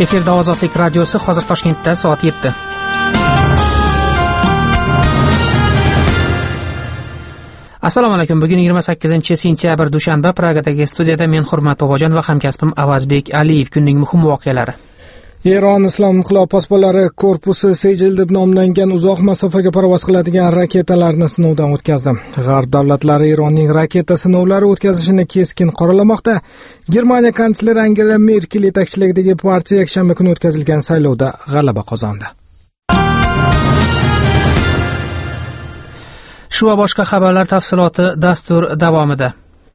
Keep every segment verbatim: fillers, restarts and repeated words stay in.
Efirda Ozodlik radiosi, hozir Toshkentda soat yetti. Assalomu alaykum. Bugun yigirma sakkizinchi sentyabr dushanba. Pragadagi studiyada men Hurmat Bobojon va hamkasbim Avazbek Aliyev. Kunning muhim voqealari. Eron Islom inqilobi posbonlari korpusi Sejil deb nomlangan uzoq masofaga parvoz qiladigan raketalarni sinovdan o'tkazdi. G'arb davlatlari Eronning raketa sinovlari o'tkazishini keskin qoralamoqda. Germaniya kansleri Angela Merkel yetakchiligidagi partiya yakshanba kuni o'tkazilgan saylovda g'alaba qozondi. Shu va boshqa xabarlar tafsiloti dastur davomida.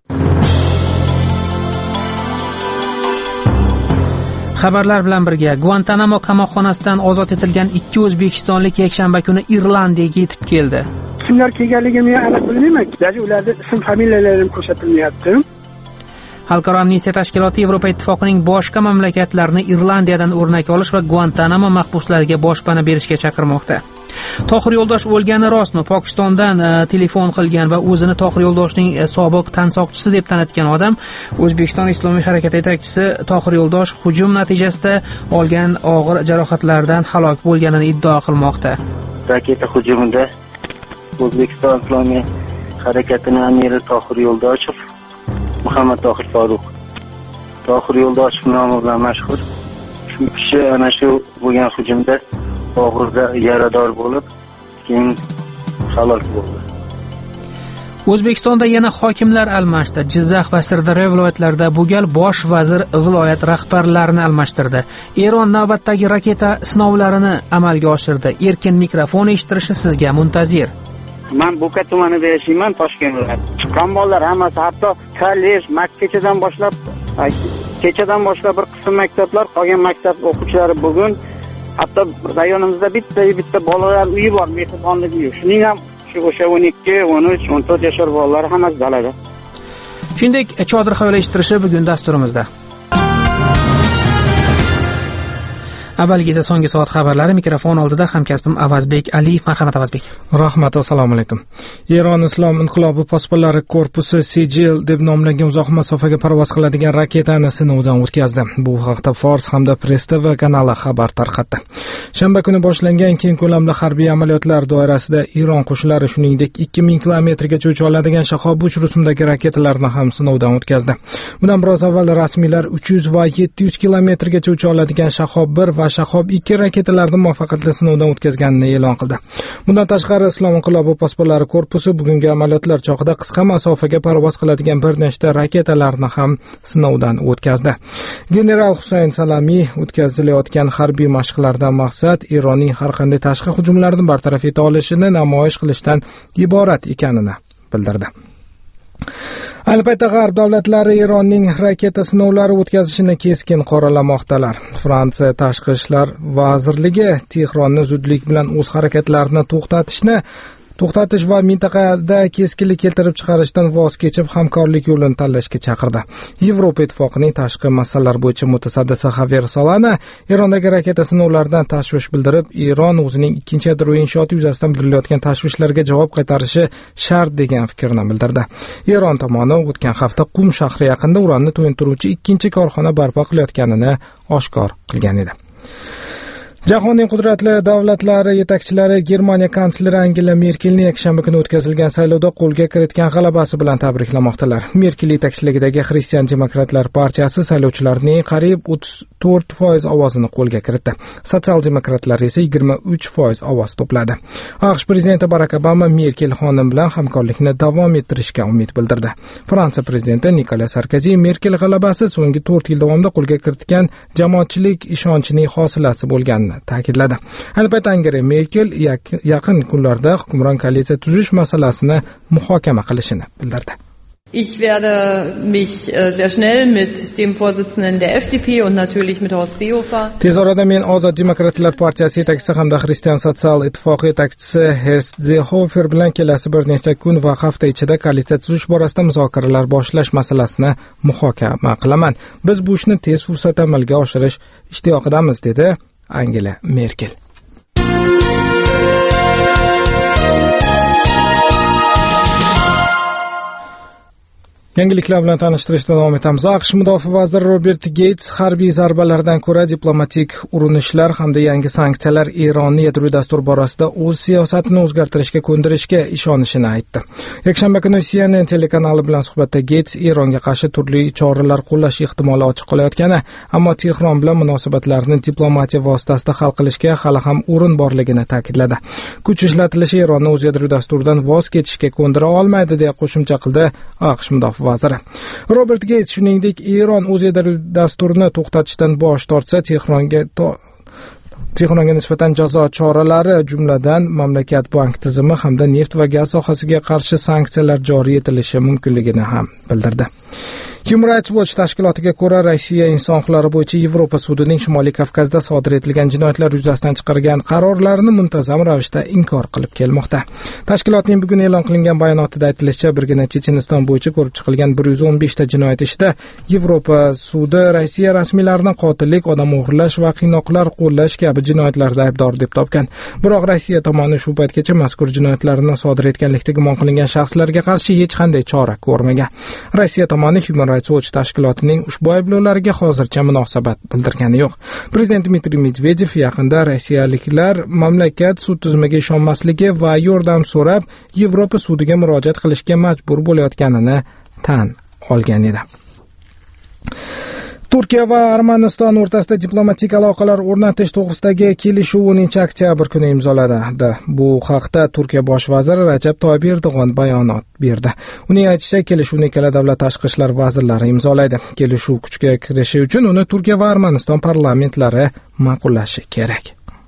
Xabarlar bilan birga, Guantanamo qamoqxonasidan ozod etilgan ikki o'zbekistonlik yakshanba kuni Irlandiyaga yetib keldi. Kimlar kelganligini aniq bilmayman. Даже ularning ism familiyalari ham ko'rsatilmayapti. Xalqaro amnistiya tashkiloti Yevropa ittifoqining boshqa mamlakatlarni Irlandiyadan o'rnak olish va Guantanamo mahbuslariga boshpana berishga chaqirmoqda. Tohir Yo'ldosh o'lgani rostmi? Pokistondan e, telefon qilgan va o'zini Tohir Yo'ldoshning e, sobiq tansoqchisi deb tanitgan odam O'zbekiston Islomiy harakati yetakchisi Tohir Yo'ldosh hujum natijasida olgan og'ir jarohatlardan halok bo'lganini iddao qilmoqda. Raketa hujumida O'zbekiston Islomiy harakatining amiri Tohir Yo'ldoshev, Muhammad Tohir Faruq, Tohir Yo'ldoshev nomi bilan mashhur shu kishi ana shu bo'lgan hujumda og'irda yarador bo'lib, keyin halok bo'ldi. O'zbekistonda yana hokimlar almashdi. Jizzax va Sirdaryo viloyatlarida bu gal bosh vazir viloyat rahbarlarini almashtirdi. Eron navbatdagi raketa sinovlarini amalga oshirdi. Erkin mikrofon eshittirishi sizga muntazir. Men Bo'ka tumanida yashayman, Toshkent viloyati. Chiqqan bolalar hammasi, hatto kollej, maktabdan boshlab, kechadan boshlab bir qism maktablar, qolgan maktab o'quvchilari bugun hatto rayonimizda bitta bitta bolalar uyi bor, mehribonlik uyi. Shuning ham shu o'sha o'n ikki, o'n uch, o'n to'rt yoshlar bolalar hammasi dalada. Shuningdek, chodir havola eshittirishi bugun dasturimizda. Avvalgi esa so'nggi soat xabarlari. Mikrofon oldida hamkasbim Avazbek Aliyev. Marhamat Avazbek. Rahmat, assalomu alaykum. Eron Islom inqilobi posbonlari korpusi Sejil deb nomlangan uzoq masofaga parvoz qiladigan raketani sinovdan o'tkazdi. Bu haqda Fors hamda Press T V kanali xabar tarqatdi. Shanba kuni boshlangan keng ko'lamli harbiy amaliyotlar doirasida Eron qo'shinlari shuningdek ikki ming kilometrgacha ucha oladigan Shahob uch rusumdagi raketalarni ham sinovdan o'tkazdi. Bundan biroz avval rasmiylar uch yuz va yetti yuz kilometrgacha ucha oladigan Shahob bir va Shahob ikki raketalarni muvaffaqiyatli sinovdan o'tkazganini e'lon qildi. Bundan tashqari Islom inqilobi posbonlari korpusi bugungi amaliyotlar chog'ida qisqa masofaga parvoz qiladigan bir nechta raketalarni ham sinovdan o'tkazdi. General Husayn Salami o'tkazilayotgan harbiy mashqlardan maqsad Eronning har qanday tashqi hujumlarni bartaraf eta olishini namoyish qilishdan iborat ekanini bildirdi. Ayni paytda G'arb davlatlari Eronning raketa sinovlari o'tkazishini keskin qoralamoqdalar. Fransiya tashqi ishlar vazirligi Tehronni zudlik bilan o'z harakatlarini to'xtatishni to'xtatish va mintaqada keskinlik keltirib chiqarishdan voz kechib hamkorlik yo'lini tanlashga chaqirdi. Yevropa ittifoqining tashqi masalalar bo'yicha mutasaddisi Xavier Solana Erondagi raketa sinovlaridan tashvish bildirib, Eron o'zining ikkinchi yadro inshooti yuzasidan bildirilayotgan tashvishlarga javob qaytarishi shart degan fikrni bildirdi. Eron tomoni o'tgan hafta Qum shahri yaqinida uranni to'yintiruvchi ikkinchi korxona barpo qilayotganini oshkor qilgan edi. Jahonning qudratli davlatlari yetakchilari Germaniya kansleri Angela Merkelni yakshanba kuni o'tkazilgan saylovda qo'lga kiritgan g'alabasi bilan tabriklamoqdalar. Merkel yetakchiligidagi Xristian demokratlar partiyasi saylovchilarning qariyb o'ttiz to'rt foiz ovozini qo'lga kiritdi. Sotsial demokratlar esa yigirma uch foiz ovoz to'pladi. AQSh prezidenti Barack Obama Merkel xonim bilan hamkorlikni davom ettirishga umid bildirdi. Fransiya prezidenti Nikolas Sarkozy Merkel g'alabasi so'nggi to'rt yil davomida qo'lga kiritgan jamoatchilik ishonchining hosilasi bo'lganini ta'kidladi. Ayni paytda Angela Merkel yaqin kunlarda hukmron koalitsiya tuzish masalasini muhokama qilishini bildirdi. Ich werde mich sehr schnell mit dem Vorsitzenden der F D P und natürlich mit Horst Seehofer. Tez orada men Ozod demokratlar partiyasi yetakchisi hamda Xristian sotsial ittifoqi yetakchisi Horst Seehofer bilan kelasi bir necha kun va hafta ichida koalitsiya tuzish borasida muzokaralar boshlash masalasini muhokama qilaman. Biz bu ishni tez fursatda amalga oshirish ishtiyoqidamiz, dedi Angela Merkel. Yangiliklar bilan tanishtirishda davom etamiz. AQSh mudofaa vaziri Robert Geyts harbiy zarbalardan ko'ra diplomatik urinishlar hamda yangi sanksiyalar Eronning yadroviy dastur borasida o'z siyosatini o'zgartirishga ko'ndirishga ishonishini aytdi. Yakshanba kuni C N N telekanali bilan suhbatda Geyts Eronga qarshi turli choralar qo'llash ehtimoli ochiq qolayotgani, ammo Tehron bilan munosabatlarni diplomatiya vositasida hal qilishga hali ham o'rin borligini ta'kidladi. Kuch ishlatilishi Eronni o'z yadroviy dasturidan voz kechishga ko'ndira olmaydi deya qo'shimcha qildi AQSh mudofaa vaziri. Robert Geyts shuningdek, Eron o'z yadroviy dasturini to'xtatishdan bosh tortsa, Tehronga to Tehronga nisbatan jazo choralari, jumladan mamlakat bank tizimi hamda neft va gaz sohasiga qarshi sanksiyalar joriy etilishi mumkinligini ham bildirdi. Human Rights Watch tashkilotiga ko'ra, Rossiya inson huquqlari bo'yicha Yevropa sudining Shimoliy Kavkazda sodir etilgan jinoyatlar yuzasidan chiqargan qarorlarini muntazam ravishda inkor qilib kelmoqda. Tashkilotning bugun e'lon qilingan bayonotida aytilishicha, birgina Checheniston bo'yicha ko'rib chiqilgan bir yuz o'n besh ta jinoyat ishida Yevropa sudi Rossiya rasmiylarini qotillik, odam o'g'irlash va qiynoqlar qo'llash kabi jinoyatlarda aybdor deb topgan. Biroq Rossiya tomoni shu paytgacha mazkur jinoyatlarni sodir etganlikda gumon qilingan shaxslarga qarshi hech qanday chora ko'rmagan. Rossiya tomoni Human Rights Watch tashkilotining ushbu ayblovlarga hozircha munosabat bildirgani yo'q. Prezident Dmitriy Medvedev yaqinda rossiyaliklar mamlakat sud tizimiga ishonmasligi va yordam so'rab Yevropa sudiga murojaat qilishga majbur bo'layotganini tan olgan edi. Turkiya va Armaniston o'rtasida diplomatik aloqalar o'rnatish to'g'risidagi kelishuv o'ninchi oktyabr kuni imzolanadi. Bu haqda Turkiya bosh vaziri Rajab Toyyib Erdo'g'on bayonot berdi. Uning aytishicha, kelishuvni ikkala davlat tashqi ishlar vazirlari imzolaydi. Kelishuv kuchga kirishi uchun uni Turkiya va Armaniston parlamentlari ma'qullashi kerak.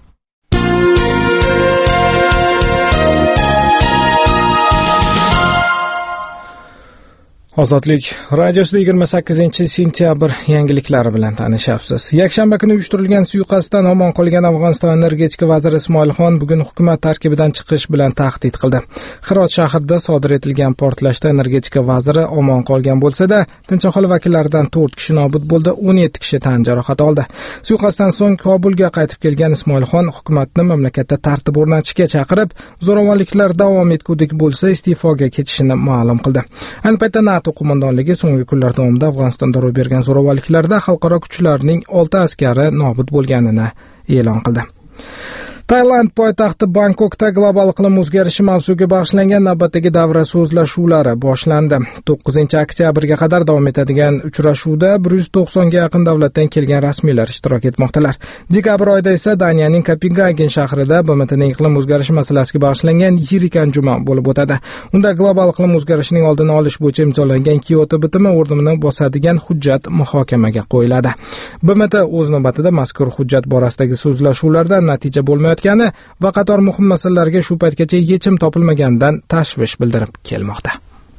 Ozodlik radiosida yigirma sakkizinchi sentyabr yangiliklari bilan tanishyapsiz. Yakshanba kuni uyushtirilgan suiqasddan omon qolgan Afg'oniston energetika vaziri Ismoilxon bugun hukumat tarkibidan chiqish bilan tahdid qildi. Hirot shahrida sodir etilgan portlashda energetika vaziri omon qolgan bo'lsa-da, tinch aholi vakillaridan to'rt kishi nobud bo'ldi, o'n yetti kishi tan jarohati oldi. Suiqasddan so'ng Kobulga qaytib kelgan Ismoilxon hukumatni mamlakatda tartib o'rnatishga chaqirib, zo'ravonliklar davom etgudek bo'lsa iste'foga ketishini ma'lum qildi. Ayni paytda NATO qo'mondonligi so'nggi kunlar davomida Afg'onistonda ro'y bergan zo'ravonliklarda xalqaro kuchlarning olti askari nobud bo'lganini e'lon qildi. Tailand poytaxti Bangkokda global iqlim o'zgarishi mavzuga bag'ishlangan navbatdagi davra so'zlashuvlari boshlandi. to'qqizinchi oktyabrga qadar davom etadigan uchrashuvda bir yuz to'qsonga yaqin davlatdan kelgan rasmiylar ishtirok etmoqdalar. Dekabr oyida esa Daniyaning Kopengagen shahrida B M Tning iqlim o'zgarishi masalasiga bag'ishlangan yirik anjuman bo'lib o'tadi. Unda global iqlim o'zgarishining oldini olish bo'yicha imzolangan Kyoto bitimi o'rnini bosadigan hujjat muhokamaga qo'yiladi. B M T o'z navbatida mazkur hujjat borasidagi so'zlashuvlardan natija bo'lmayotgani va qator muhim masalalarga shu paytgacha yechim topilmaganidan tashvish bildirib kelmoqda.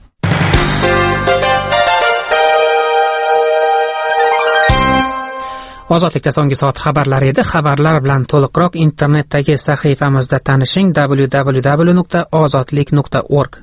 Ozodlikda so'nggi soat xabarlari edi. Xabarlar bilan to'liqroq internetdagi sahifamizda tanishing w w w nuqta ozodlik nuqta org.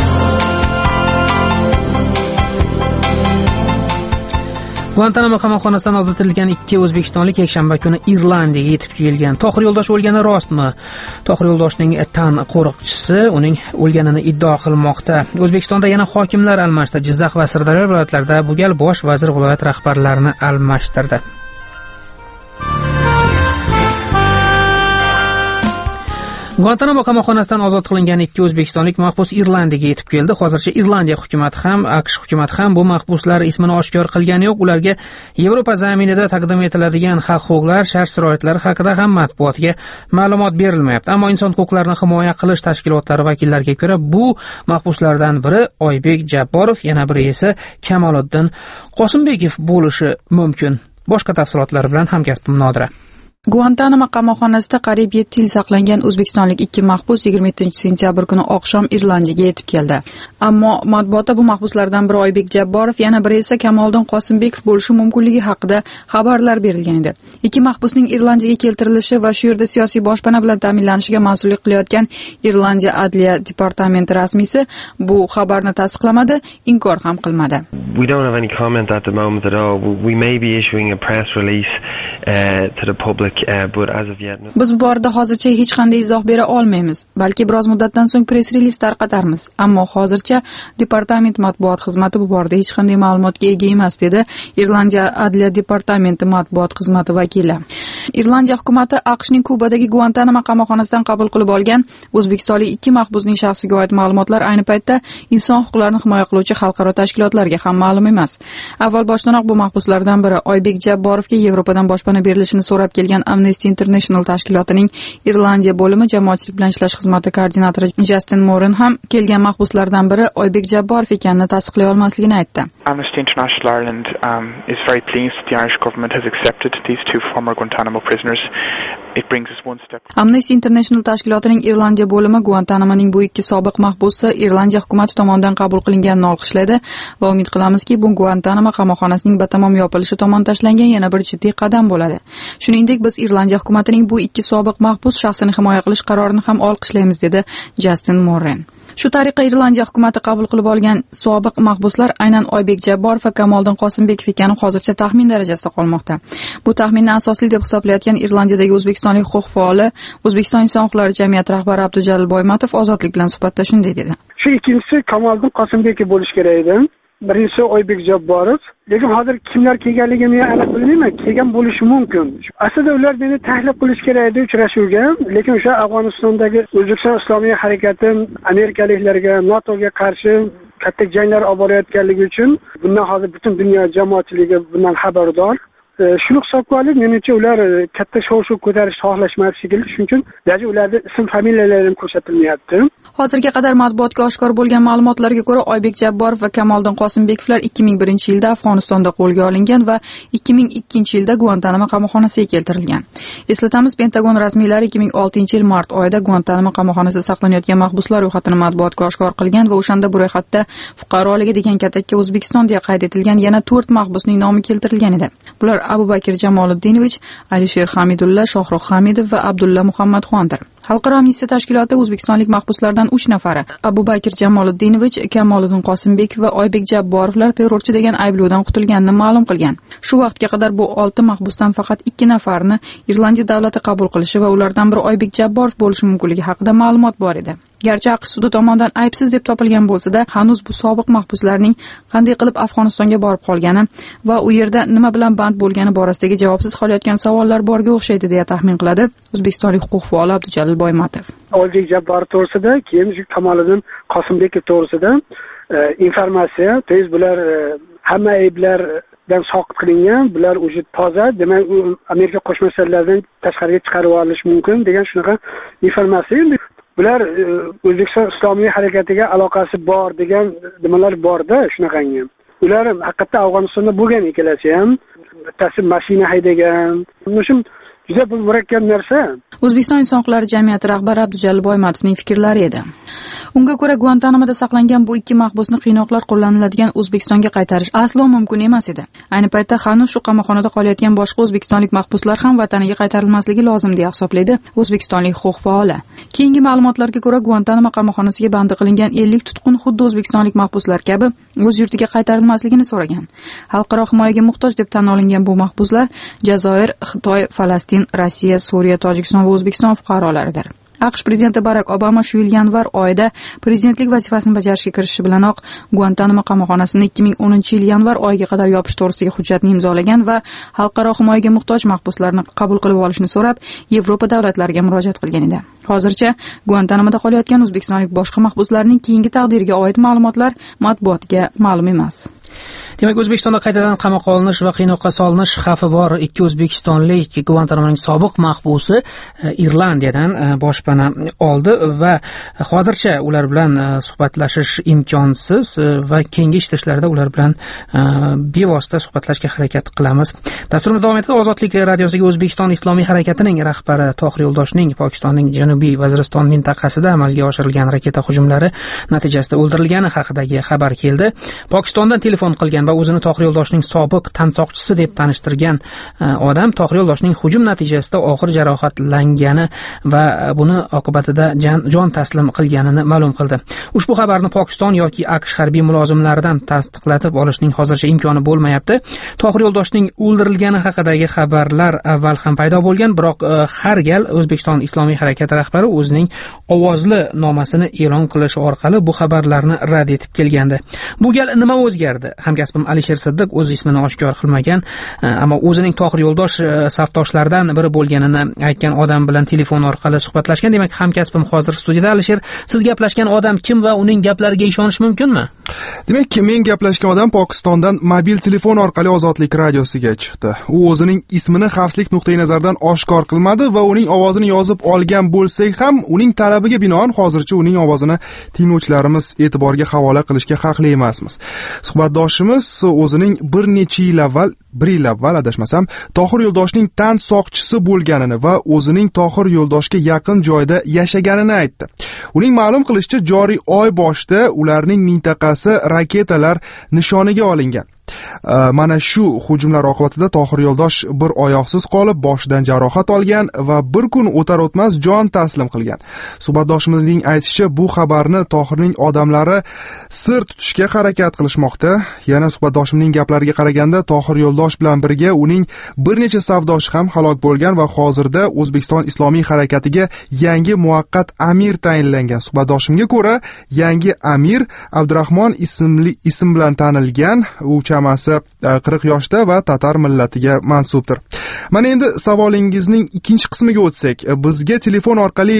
Guantanamo qamoqxonasidan ozod etilgan ikki o'zbekistonlik yakshanba kuni Irlandiyaga yetib kelgan. Tohir Yo'ldosh o'lgani rostmi? Tohir Yo'ldoshning tan qo'riqchisi uning o'lganini iddao qilmoqda. O'zbekistonda yana hokimlar almashdi. Jizzax va Sirdaryo viloyatlarida bu gal bosh vazir viloyat rahbarlarini almashtirdi. Guantanamo qamoqxonasidan ozod qilingan ikki o'zbekistonlik mahbus Irlandiyaga yetib keldi. Hozircha Irlandiya hukumati ham, AQSh hukumati ham bu mahbuslar ismini oshkor qilgani yo'q. Ularga Yevropa zaminida taqdim etiladigan haq-huquqlar, shart-sharoitlar haqida ham matbuotga ma'lumot berilmayapti. Ammo inson huquqlarini himoya qilish tashkilotlari vakillariga ko'ra, bu mahbuslardan biri Oybek Jabborov, yana biri esa Kamoliddin Qosimbekov bo'lishi mumkin. Boshqa tafsilotlar bilan hamkasbim Nodira. Guantanamo qamoqxonasida qariyb yetti yil saqlangan o'zbekistonlik ikki mahbus yigirma yettinchi sentyabr kuni oqshom Irlandiyaga yetib keldi. Ammo matbuotda bu mahbuslardan biri Oybek Jabborov, yana biri esa Kamoliddin Qosimbekov bo'lishi mumkinligi haqida xabarlar berilgan edi. Ikki mahbusning Irlandiyaga keltirilishi va shu yerda siyosiy boshpana bilan ta'minlanishiga mas'ullik qilayotgan Irlandiya Adliya departamenti rasmiysi bu xabarni tasdiqlamadi, inkor ham qilmadi. We don't have any comment at the moment at all. We may be issuing a press release to the public, uh, but as of yet. Biz bu borada hozircha hech qanday izoh bera olmaymiz. Balki biroz muddatdan so'ng press reliz tarqatarmiz. Ammo hozircha departament matbuot xizmati bu borada hech qanday ma'lumotga ega emas, dedi Irlandiya Adliya departamenti matbuot xizmati vakili. Irlandiya hukumati AQShning Kubadagi Guantanamo qamoqxonasidan qabul qilib olgan o'zbekistonlik ikki mahbusning shaxsiga oid ma'lumotlar ayni paytda inson huquqlarini himoya qiluvchi xalqaro tashkilotlarga ham ma'lum emas. Avval boshdanoq bu mahbuslardan biri Oybek Jabborovga Yevropadan boshpana berilishini so'rab kelgan Amnesty International tashkilotining Irlandiya bo'limi jamoatchilik bilan ishlash xizmati koordinatori Justin Moran ham kelgan mahbuslardan biri Oybek Jabborov ekanini tasdiqlay olmasligini aytdi. Amnesty International Ireland um, is very pleased that the Irish government has accepted these two former Guantanamo prisoners. It brings us one step. Amnesty International tashkilotining Irlandiya bo'limi Guantanamoning bu ikki sobiq mahbusi Irlandiya hukumati tomonidan qabul qilinganini olqishlaydi va umid qilamizki, bu Guantanamo qamoqxonasining batamom yopilishi tomon tashlangan yana bir jiddiy qadam bo'ladi. Shuningdek, biz Irlandiya hukumatining bu ikki sobiq mahbus shaxsini himoya qilish qarorini ham olqishlaymiz, dedi Justin Moran. Shu tariqa Irlandiya hukumati qabul qilib olgan sobiq mahbuslar aynan Oybek Jabborov va Kamoliddin Qosimbekov ekani hozircha taxmin darajasida qolmoqda. Bu taxminni asosli deb hisoblayotgan Irlandiyadagi o'zbekistonlik huquq faoli, O'zbekiston inson huquqlari jamiyati rahbari Abdujalil Boymatov Ozodlik bilan suhbatda shunday dedi. Shu ikkinchisi Kamoliddin Qosimbekov bo'lish kerak edi. Birinchisi Oybek Jabborov. Lekin hozir kimlar kelganligini men aniq bilmayman. Kelgan bo'lishi mumkin. Aslida ular meni tahlil qilish kerak edi uchrashuvga, lekin o'sha Afg'onistondagi O'zbekiston Islomiy harakati amerikaliklarga, NATOga qarshi katta janglar olib borayotganligi uchun bundan hozir butun dunyo jamoatchiligi bundan xabardor. Shuni hisobga olib, menimcha ular katta shov-shuv ko'tarishni xohlashmayapti shekilli, shuning uchun даже ularda ism familiyalari ham ko'rsatilmayapti. Hozirga qadar matbuotga oshkor bo'lgan ma'lumotlarga ko'ra, Oybek Jabborov va Kamoliddin Qosimbekovlar ikki ming birinchi yilda Afg'onistonda qo'lga olingan va ikki ming ikkinchi yilda Guantanamo qamoqxonasiga keltirilgan. Eslatamiz, Pentagon rasmiylari ikki ming oltinchi yil mart oyida Guantanamo qamoqxonasida saqlanayotgan mahbuslar ro'yxatini matbuotga oshkor qilgan va o'shanda bu ro'yxatda fuqaroligi degan katakka O'zbekiston deya qayd etilgan yana to'rt mahbusning nomi keltirilgan edi. Bular Abu Bakir Jamoluddinovich, Alisher Hamidulla, Shohruh Hamidov va Abdulla Muhammadxondir. Xalqaro amnistiya tashkiloti o'zbekistonlik mahbuslardan uch nafari, Abu Bakir Jamoluddinovich, Kamoliddin Qosimbekov va Oybek Jabborovlar terrorchi degan ayblovdan qutulganini ma'lum qilgan. Shu vaqtga qadar bu olti mahbusdan faqat ikki nafarini Irlandiya davlati qabul qilishi va ulardan biri Oybek Jabborov bo'lishi mumkinligi haqida ma'lumot bor edi. Garchi AQSh sudi tomonidan aybsiz deb topilgan bo'lsa-da, hanuz bu sobiq mahbuslarning qanday qilib Afg'onistonga borib qolgani va u yerda nima bilan band bo'lgani borasidagi javobsiz qolayotgan savollar borga o'xshaydi deya taxmin qiladi o'zbekistonlik huquq faoli Abdujalil Boymatov. Oybek Jabborov to'g'risida, keyin shu Kamoliddin Qosimbekov to'g'risida informatsiya, tez bular hamma ayblardan soqit qilingan, bular o'zi toza, demak u Amerika Qo'shma Shtatlardan tashqariga chiqarib olinishi mumkin degan shunaqa informatsiya. Bular O'zbekiston Islomiy harakatiga aloqasi bor degan nimalar bor-da, shunaqangi. Ular haqiqatda Afg'onistonda bo'lgan ikkalasi ham, bittasi mashina haydagan. Shu juda bir murakkab narsa. O'zbekiston inson huquqlari jamiyati rahbari Abdujalil Boymatovning fikrlari edi. Unga ko'ra, Guantanamoda saqlangan bu ikki mahbusni qiynoqlar qo'llaniladigan O'zbekistonga qaytarish aslo mumkin emas edi. Ayni paytda hanuz shu qamoqxonada qolayotgan boshqa o'zbekistonlik mahbuslar ham vataniga qaytarilmasligi lozim deya hisoblaydi o'zbekistonlik huquq faoli. Keyingi ma'lumotlarga ko'ra, Guantanamo qamoqxonasiga bandi qilingan ellik tutqun xuddi o'zbekistonlik mahbuslar kabi o'z yurtiga qaytarilmasligini so'ragan. Xalqaro himoyaga muhtoj deb tan olingan bu mahbuslar Jazoir, Xitoy, Falastin, Rossiya, Suriya, Tojikiston va O'zbekiston fuqarolaridir. AQSh prezidenti Barak Obama shu yil yanvar oyida prezidentlik vazifasini bajarishga kirishishi bilanoq Guantanamo qamoqxonasini ikki ming o'ninchi yil yanvar oyiga qadar yopish to'g'risidagi hujjatni imzolagan va xalqaro himoyaga muhtoj mahbuslarni qabul qilib olishni so'rab Yevropa davlatlariga murojaat qilgan edi. Hozircha Guantanamoda qolayotgan o'zbekistonlik boshqa mahbuslarning keyingi taqdiriga oid ma'lumotlar matbuotga ma'lum emas. Demak, O'zbekistonda qaytadan qamoqqa olinish va qiynoqqa solinish xavfi bor ikki o'zbekistonlik Guantanamoning sobiq mahbusi Irlandiyadan boshpana oldi va hozircha ular bilan suhbatlashish imkonsiz va keyingi ishlashlarda ular bilan bevosita suhbatlashga harakat qilamiz. Dasturimiz davom etadi. Ozodlik radiosiga O'zbekiston Islomiy harakatining rahbari Tohir Yo'ldoshning Pokistonning Janubiy Vaziriston mintaqasida amalga oshirilgan raketa hujumlari natijasida o'ldirilgani haqidagi xabar keldi. Pokistondan telefon qilgan va o'zini Tohir Yo'ldoshning sobiq tansoqchisi deb tanishtirgan odam Tohir Yo'ldoshning hujum natijasida og'ir jarohatlangani va buni oqibatida jon taslim qilganini ma'lum qildi. Ushbu xabarni Pokiston yoki AQSh harbiy mulozimlaridan tasdiqlatib olishning hozircha imkoni bo'lmayapti. Tohir Yo'ldoshning o'ldirilgani haqidagi xabarlar avval ham paydo bo'lgan, biroq har gal O'zbekiston Islomiy harakati rahbari o'zining ovozli nomasini e'lon qilish orqali bu xabarlarni rad etib kelgandi. Bu gal nima o'zgardi? Hamkasbim Alisher Siddiq o'z ismini oshkor qilmagan, ammo o'zining Tohir Yo'ldosh safdoshlaridan biri bo'lganini aytgan odam bilan telefon orqali suhbatlashgan. Demak, hamkasbim hozir studiyada. Alisher, siz gaplashgan odam kim va uning gaplariga ishonish mumkinmi? Demak, men gaplashgan odam Pokistondan mobil telefon orqali Ozodlik radiosiga chiqdi. U o'zining ismini xavfsizlik nuqtai nazaridan oshkor qilmadi va uning ovozini yozib olgan bo'lsak ham, uning talabiga binoan hozircha uning ovozini tinglovchilarimiz e'tiboriga havola qilishga haqli emasmiz. Suhbatdoshimiz o'zining bir necha yil avval, bir yil avval adashmasam, Tohir Yo'ldoshning tan soqchisi bo'lganini va o'zining Tohir Yo'ldoshga yaqin joyda yashaganini aytdi. Uning ma'lum qilishicha, joriy oy boshida ularning mintaqasi raketalar nishoniga olingan. Mana shu hujumlar oqibatida Tohir Yo'ldosh bir oyoqsiz qolib, boshidan jarohat olgan va bir kun o'tar o'tmas jon taslim qilgan. Suhbatdoshimizning aytishicha, bu xabarni Tohirning odamlari sir tutishga harakat qilishmoqda. Yana suhbatdoshimning gaplariga qaraganda, Tohir Yo'ldosh bilan birga uning bir necha savdoshi ham halok bo'lgan va hozirda O'zbekiston Islomiy harakatiga yangi muvaqqat amir tayinlangan. Suhbatdoshimga ko'ra, yangi amir Abdurahmon ismli ism bilan tanilgan. U chamasi qirq yoshda va tatar millatiga mansubdir. Mana endi savolingizning ikkinchi qismiga o'tsak, bizga telefon orqali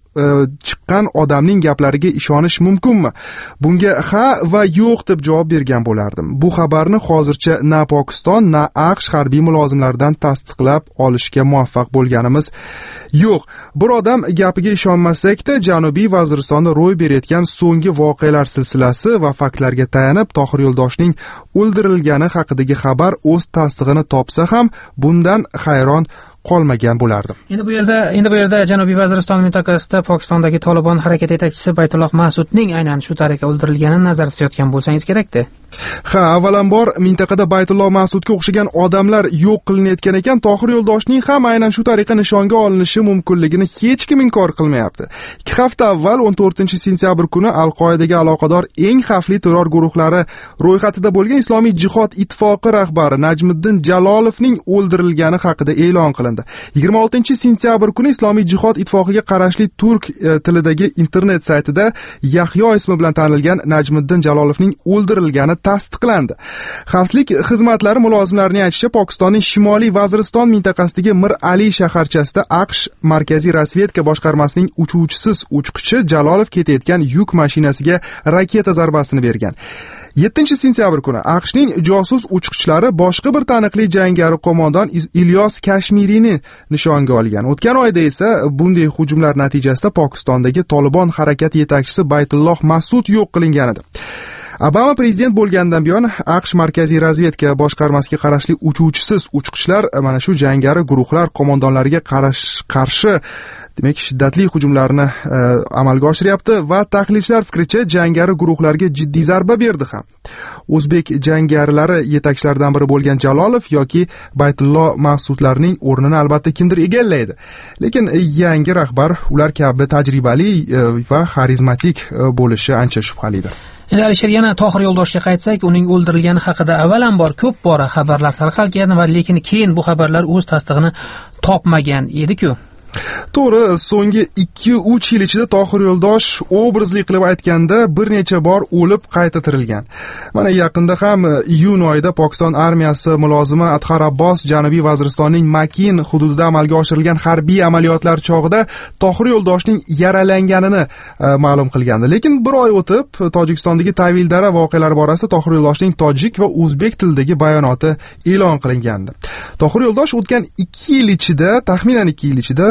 chiqqan odamning gaplariga ishonish mumkinmi? Bunga ha va yo'q deb javob bergan bo'lardim. Bu xabarni hozircha na Pokiston, na AQSh harbiy mulozimlaridan tasdiqlab olishga muvaffaq bo'lganimiz yo'q. Bir odam gapiga ishonmasak-da, Janubiy Vaziristonda ro'y berayotgan so'nggi voqealar silsilasi va faktlarga tayanib Tohir Yo'ldoshning o'ldirilgani haqidagi xabar o'z tasdig'ini topsa ham, bundan hayron qolmagan bo'lardim. Endi bu yerda, endi bu yerda Janubiy Vaziriston mintaqasida Pokistondagi Tolibon harakati yetakchisi Baytulloh Mas'udning aynan shu tariqa o'ldirilganini nazarda tutayotgan bo'lsangiz kerak-da. Ha, avvalambor mintaqada Baytulloh Mas'udga o'xshagan odamlar yo'q qilinayotgan ekan, Tohir Yo'ldoshning ham aynan shu tariqa nishonga olinishi mumkinligini hech kim inkor qilmayapti. ikki hafta avval o'n to'rtinchi sentyabr kuni Al-Qoidaga aloqador eng xavfli terror guruhlari ro'yxatida bo'lgan Islomiy jihod ittifoqi rahbari Najmiddin Jalolovning o'ldirilgani haqida e'lon qilindi. yigirma oltinchi sentyabr kuni Islomiy jihod ittifoqiga qarashli turk tilidagi internet saytida Yahyo ismi bilan tanilgan Najmiddin Jalolovning o'ldirilgani tasdiqlandi. Xavfsizlik xizmatlari mulozimlarining aytishicha, Pokistonning Shimoliy Vaziriston mintaqasidagi Mir Ali shaharchasida AQSh Markaziy razvedka boshqarmasining uchuvchisiz uchqichi Jalolov ketayotgan yuk mashinasiga raketa zarbasini bergan. yettinchi sentyabr kuni AQShning josus uchqichlari boshqa bir taniqli jangari qo'mondon Ilyos Kashmiriyni nishonga olgan. O'tgan oyda esa bunday hujumlar natijasida Pokistondagi Tolibon harakati yetakchisi Baytulloh Mas'ud yo'q qilingan edi. Obama prezident bo'lgandan buyon AQSh Markaziy razvedka boshqarmasiga qarashli uchuvchisiz uchqichlar mana shu jangari guruhlar qo'mondonlariga qarshi demak shiddatli hujumlarni e, amalga oshiryapti va tahlilchilar fikricha jangari guruhlarga jiddiy zarba berdi ham. O'zbek jangarilari yetakchilaridan biri bo'lgan Jalolov yoki Baytulloh Mas'udlarning o'rnini albatta kimdir egallaydi. Lekin yangi rahbar ular kabi tajribali e, va xarizmatik e, bo'lishi ancha shubhalidir. Endi Alisher, yana Tohir Yo'ldoshga qaytsak, uning o'ldirilgani haqida avvalambor ko'p bora xabarlar tarqalgan va lekin keyin bu xabarlar o'z tasdig'ini topmagan edi-ku. To'g'ri, so'nggi ikki uch yil ichida Tohir Yo'ldosh obrazli qilib aytganda bir necha bor o'lib qayta tirilgan. Mana yaqinda ham iyun oyida Pokiston armiyasi mulozimi Adhar Abbos Janubiy Vaziristonning Makin hududida amalga oshirilgan harbiy amaliyotlar chog'ida Tohir Yo'ldoshning yaralanganini e, ma'lum qilgandi. Lekin bir oy o'tib Tojikistondagi Tavildara voqealari borasida Tohir Yo'ldoshning tojik va o'zbek tilidagi bayonoti e'lon qilingandi. Tohir Yo'ldosh o'tgan ikki yil ichida, taxminan ikki yil ichida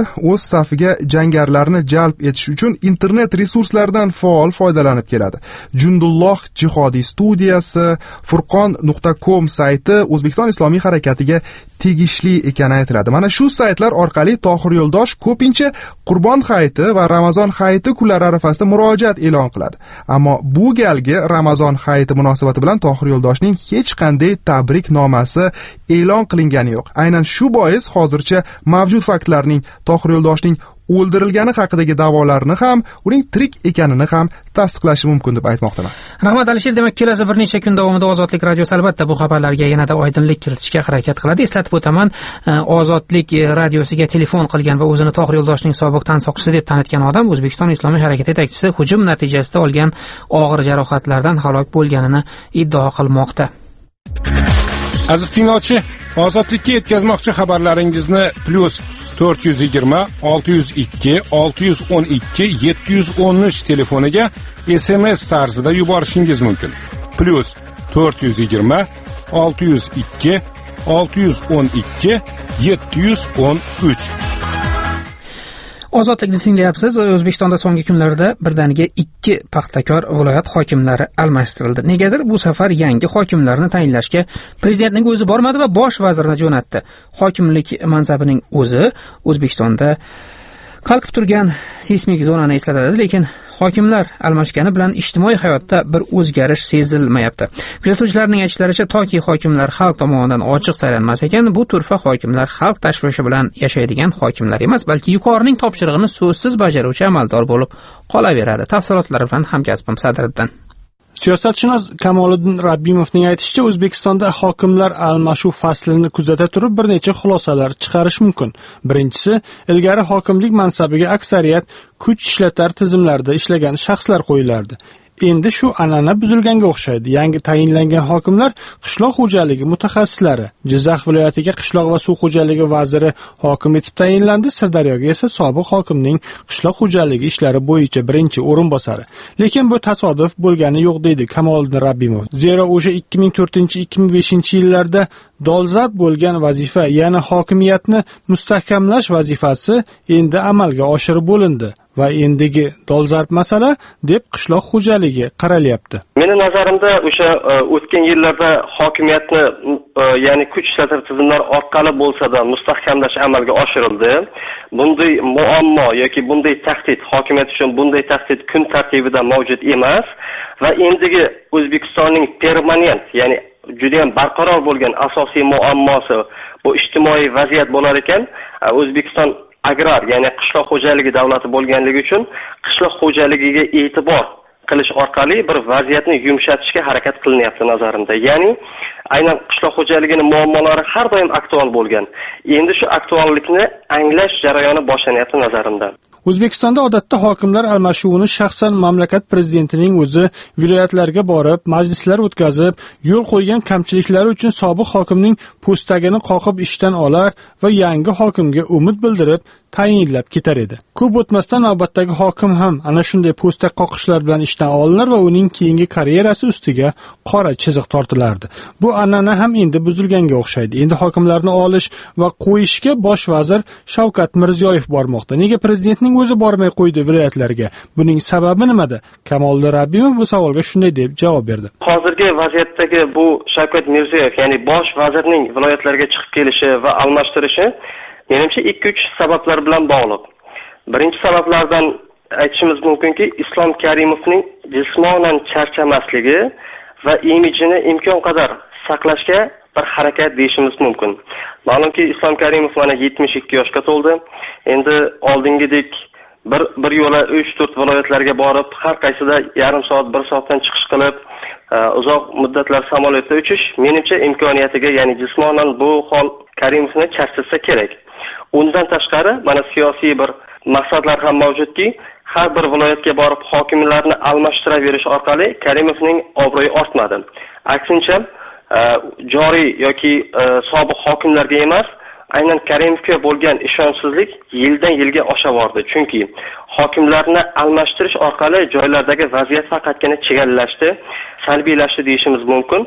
o'z safiga jangarilarni jalb etish uchun internet resurslaridan faol foydalanib keladi. Jundulloh jihodiy studiyasi, furqon nuqta com sayti O'zbekiston Islomiy harakatiga tegishli ekani aytiladi. Mana shu saytlar orqali Tohir Yo'ldosh ko'pincha Qurbon hayiti va Ramazon hayiti kunlari arafasida murojaat e'lon qiladi. Ammo bu galgi Ramazon hayiti munosabati bilan Tohir Yo'ldoshning hech qanday tabrik nomasi e'lon qilingani yo'q. Aynan shu bois hozircha mavjud faktlarning Tohir Yo'ldoshning o'ldirilgani haqidagi da'volarni ham, uning tirik ekanini ham tasdiqlashi mumkin deb aytmoqdaman. Rahmat Alisher, demak kelasi bir necha kun davomida Ozodlik radiosi albatta bu xabarlarga yanada oydinlik kiritishga harakat qiladi. Eslatib o'taman, Ozodlik radiosiga telefon qilgan va o'zini Tohir Yo'ldoshning sobiq tansoqchisi deb tanitgan odam O'zbekiston Islomiy harakati yetakchisi hujum natijasida olgan og'ir jarohatlardan halok bo'lganini iddao qilmoqda. Aziz tinglovchi, Ozodlikka yetkazmoqchi xabarlaringizni plus to'rt yuz yigirma olti yuz ikki olti yuz o'n ikki yetti yuz o'n uch telefoniga S M S tarzida yuborishingiz mumkin. Plus to'rt yuz yigirma olti yuz ikki olti yuz o'n ikki yetti yuz o'n uch. Ozodlikni tinglayapsiz. O'zbekistonda so'nggi kunlarda birdaniga ikki paxtakor viloyat hokimlari almashtirildi. Negadir bu safar yangi hokimlarni tayinlashga prezidentning o'zi bormadi va bosh vazirni jo'natdi. Hokimlik mansabining o'zi O'zbekistonda qalqib turgan seysmik zonani eslatadi, lekin hokimlar almashgani bilan ijtimoiy hayotda bir o'zgarish sezilmayapti. Kuzatuvchilarning aytishlaricha, toki hokimlar xalq tomonidan ochiq saylanmas ekan, bu turfa hokimlar xalq tashvishi bilan yashaydigan hokimlar emas, balki yuqorining topshirig'ini so'zsiz bajaruvchi amaldor bo'lib qolaveradi. Tafsilotlari bilan hamkasbim Sadriddin. Siyosatshunos Kamoliddin Rabbimovning aytishicha, O'zbekistonda hokimlar almashuv faslini kuzata turib bir necha xulosalar chiqarish mumkin. Birinchisi, ilgari hokimlik mansabiga aksariyat kuch ishlatar tizimlarda ishlagan shaxslar qo'yilardi. Endi shu an'ana buzilganga o'xshaydi. Yangi tayinlangan hokimlar qishloq xo'jaligi mutaxassislari. Jizzax viloyatiga qishloq va suv xo'jaligi vaziri hokim etib tayinlandi. Sirdaryoga esa sobiq hokimning qishloq xo'jaligi ishlari bo'yicha birinchi o'rinbosari. Lekin bu tasodif bo'lgani yo'q deydi Kamoliddin Rabbimov. Zero o'sha ikki ming to'rtinchi ikki ming beshinchi yillarda dolzarb bo'lgan vazifa, ya'ni hokimiyatni mustahkamlash vazifasi endi amalga oshirib bo'lindi va endigi dolzarb masala deb qishloq xo'jaligi qaralyapti. Meni nazarimda o'sha o'tgan yillarda hokimiyatni ya'ni kuch ishlatar tizimlar orqali bo'lsa-da mustahkamlash amalga oshirildi. Bunday muammo yoki bunday tahdid hokimiyat uchun bunday tahdid kun tartibida mavjud emas va endigi O'zbekistonning permanent, ya'ni juda ham barqaror bo'lgan asosiy muammosi bu ijtimoiy vaziyat bo'lar ekan. O'zbekiston agrar, ya'ni qishloq xo'jaligi davlati bo'lganligi uchun qishloq xo'jaligiga e'tibor qilish orqali bir vaziyatni yumshatishga harakat qilinyapti nazarimda. Ya'ni aynan qishloq xo'jaligining muammolari har doim aktual bo'lgan. Endi shu aktuallikni anglash jarayoni boshlanyapti nazarimda. O'zbekistonda odatda hokimlar almashuvini shaxsan mamlakat prezidentining o'zi viloyatlarga borib, majlislar o'tkazib, yo'l qo'ygan kamchiliklari uchun sobiq hokimning postagini qoqib ishdan olar va yangi hokimga umid bildirib tayinlab ketar edi. Ko'p o'tmasdan navbatdagi hokim ham ana shunday posta qoqishlar bilan ishdan olinar va uning keyingi karyerasi ustiga qora chiziq tortilardi. Bu an'ana ham endi buzilganga o'xshaydi. Endi hokimlarni olish va qo'yishga bosh vazir Shavkat Mirziyoyev bormoqda. Nega prezidentning o'zi bormay qo'ydi viloyatlarga? Buning sababi nimada? Kamoliddin Rabbimov bu savolga shunday deb javob berdi. Hozirgi vaziyatdagi bu Shavkat Mirziyoyev, ya'ni bosh vazirning viloyatlarga chiqib kelishi va almashtirishi menimcha ikki uch sabablar bilan bog'liq. Birinchi sabablardan aytishimiz mumkinki, Islom Karimovning jismonan charchamasligi va imijini imkon qadar saqlashga bir harakat deyishimiz mumkin. Ma'lumki, Islom Karimov mana yetmish ikki yoshga to'ldi. Endi oldingidek bir bir yo'la uch to'rt viloyatlarga borib, har qaysida yarim soat, bir soatdan chiqish qilib, uzoq muddatlar samolyotda uchish menimcha imkoniyatiga, ya'ni jismonan bu hol Karimovni charchatsa kerak. Undan tashqari mana siyosiy bir maqsadlar ham mavjudki, har bir viloyatga borib hokimlarni almashtiraverish orqali Karimovning obro'yi ortmadi. Aksincha, joriy yoki sobiq hokimlarga emas, aynan Karimovga bo'lgan ishonchsizlik yildan yilga oshaverdi. Chunki hokimlarni almashtirish orqali joylardagi vaziyat faqatgina chigallashdi, salbiylashdi deyishimiz mumkin.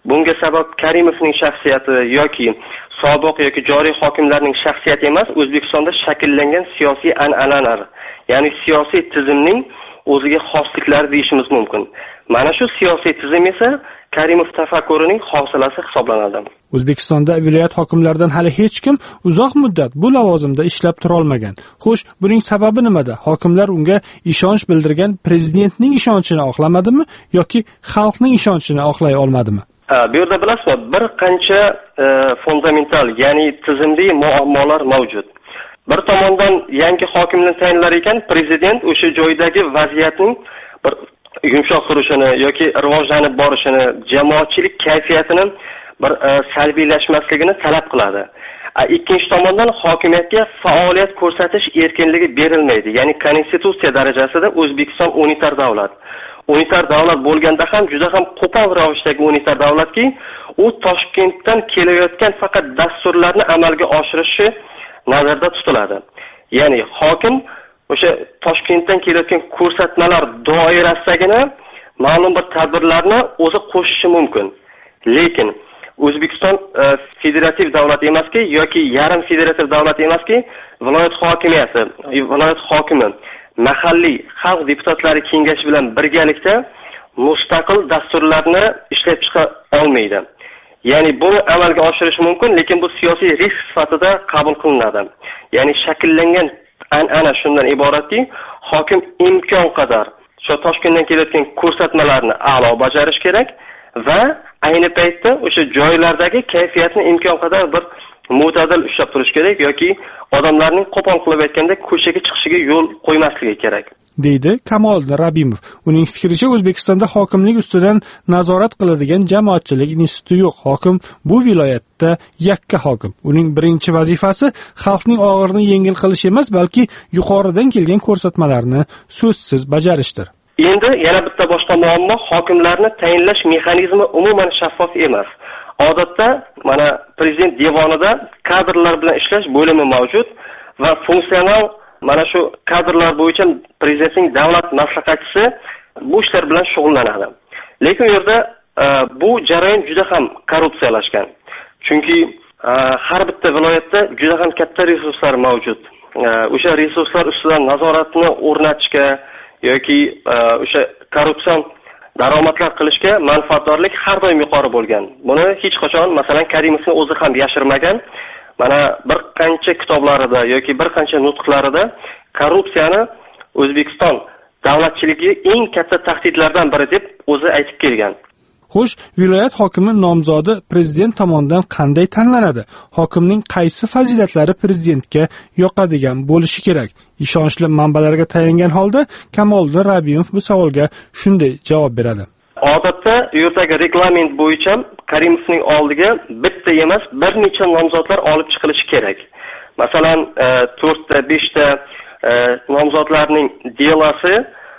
Bunga sabab Karimovning shaxsiyati yoki sobiq yoki joriy hokimlarning shaxsiyati emas, O'zbekistonda shakllangan siyosiy an'analar, ya'ni siyosiy tizimning o'ziga xosliklari deyishimiz mumkin. Mana shu siyosiy tizim esa Karimov tafakkurining hosilasi hisoblanadi. O'zbekistonda viloyat hokimlaridan hali hech kim uzoq muddat bu lavozimda ishlab tura olmagan. Xo'sh, buning sababi nimada? Hokimlar unga ishonch bildirgan prezidentning ishonchini oqlamadimi yoki xalqning ishonchini oqlay olmadimi? Bu yerda bilasizmi, bir qancha e, fundamental, ya'ni tizimli muammolar mavjud. Bir tomondan yangi hokimni tayinlar ekan, prezident o'sha joydagi vaziyatning bir yumshoq turishini yoki rivojlanib borishini, jamoatchilik kayfiyatini bir e, salbiylashmasligini talab qiladi. Ikkinchi tomondan hokimiyatga faoliyat ko'rsatish erkinligi berilmaydi. Ya'ni konstitutsiya darajasida O'zbekiston unitar davlat. Unitar davlat bo'lganda ham juda ham qo'pol ravishdagi unitar davlatki, u Toshkentdan kelayotgan faqat dasturlarni amalga oshirishi nazarda tutiladi. Ya'ni hokim o'sha Toshkentdan kelayotgan ko'rsatmalar doirasidagina ma'lum bir tadbirlarni o'zi qo'shishi mumkin. Lekin O'zbekiston e, federativ davlat emaski yoki yarim federativ davlat emaski, viloyat hokimiyati, viloyat hokimi mahalliy xalq deputatlari kengashi bilan birgalikda mustaqil dasturlarni ishlab chiqa olmaydi. Ya'ni buni amalga oshirish mumkin, lekin bu siyosiy risk sifatida qabul qilinadi. Ya'ni shakllangan an'ana shundan iboratki, hokim imkon qadar shu Toshkentdan kelayotgan ko'rsatmalarni a'lo bajarish kerak va ayni paytda o'sha joylardagi kayfiyatni imkon qadar bir mo'tadil ushlab turish kerak yoki odamlarning qo'pol qilib aytganda ko'chaga chiqishiga yo'l qo'ymasligi kerak, deydi Kamoliddin Rabimov. Uning fikricha, O'zbekistonda hokimlik ustidan nazorat qiladigan jamoatchilik instituti yo'q. Hokim bu viloyatda yakka hokim. Uning birinchi vazifasi xalqning og'irini yengil qilish emas, balki yuqoridan kelgan ko'rsatmalarni so'zsiz bajarishdir. Endi yana bitta boshqa muammo, hokimlarni tayinlash mexanizmi umuman shaffof emas. Odatda mana prezident devonida kadrlar bilan ishlash bo'limi mavjud va funksional mana shu kadrlar bo'yicha prezidentning davlat maslahatchisi bu ishlar bilan shug'ullanadi. Lekin u yerda e, bu jarayon juda ham korrupsiyalashgan. Chunki e, har bitta viloyatda juda ham katta resurslar mavjud. E, o'sha resurslar ustidan nazoratni o'rnatishga yoki o'sha korrupsion daromadlar qilishga manfaatdorlik har doim yuqori bo'lgan. Buni hech qachon, masalan, Karimovning o'zi ham yashirmagan. Mana bir qancha kitoblarida yoki bir qancha nutqlarida korrupsiyani O'zbekiston davlatchiligiga eng katta tahdidlardan biri deb o'zi aytib kelgan. Xo'sh, viloyat hokimi nomzodi prezident tomonidan qanday tanlanadi? Hokimning qaysi fazilatlari prezidentga yoqadigan bo'lishi kerak? Ishonchli manbalarga tayangan holda Kamoliddin Rabimov bu savolga shunday javob beradi. Odatda u yerdagi reglament bo'yicha Karimovning oldiga bitta emas, bir necha nomzodlar olib chiqilishi kerak. Masalan, to'rtta, beshta nomzodlarning delosi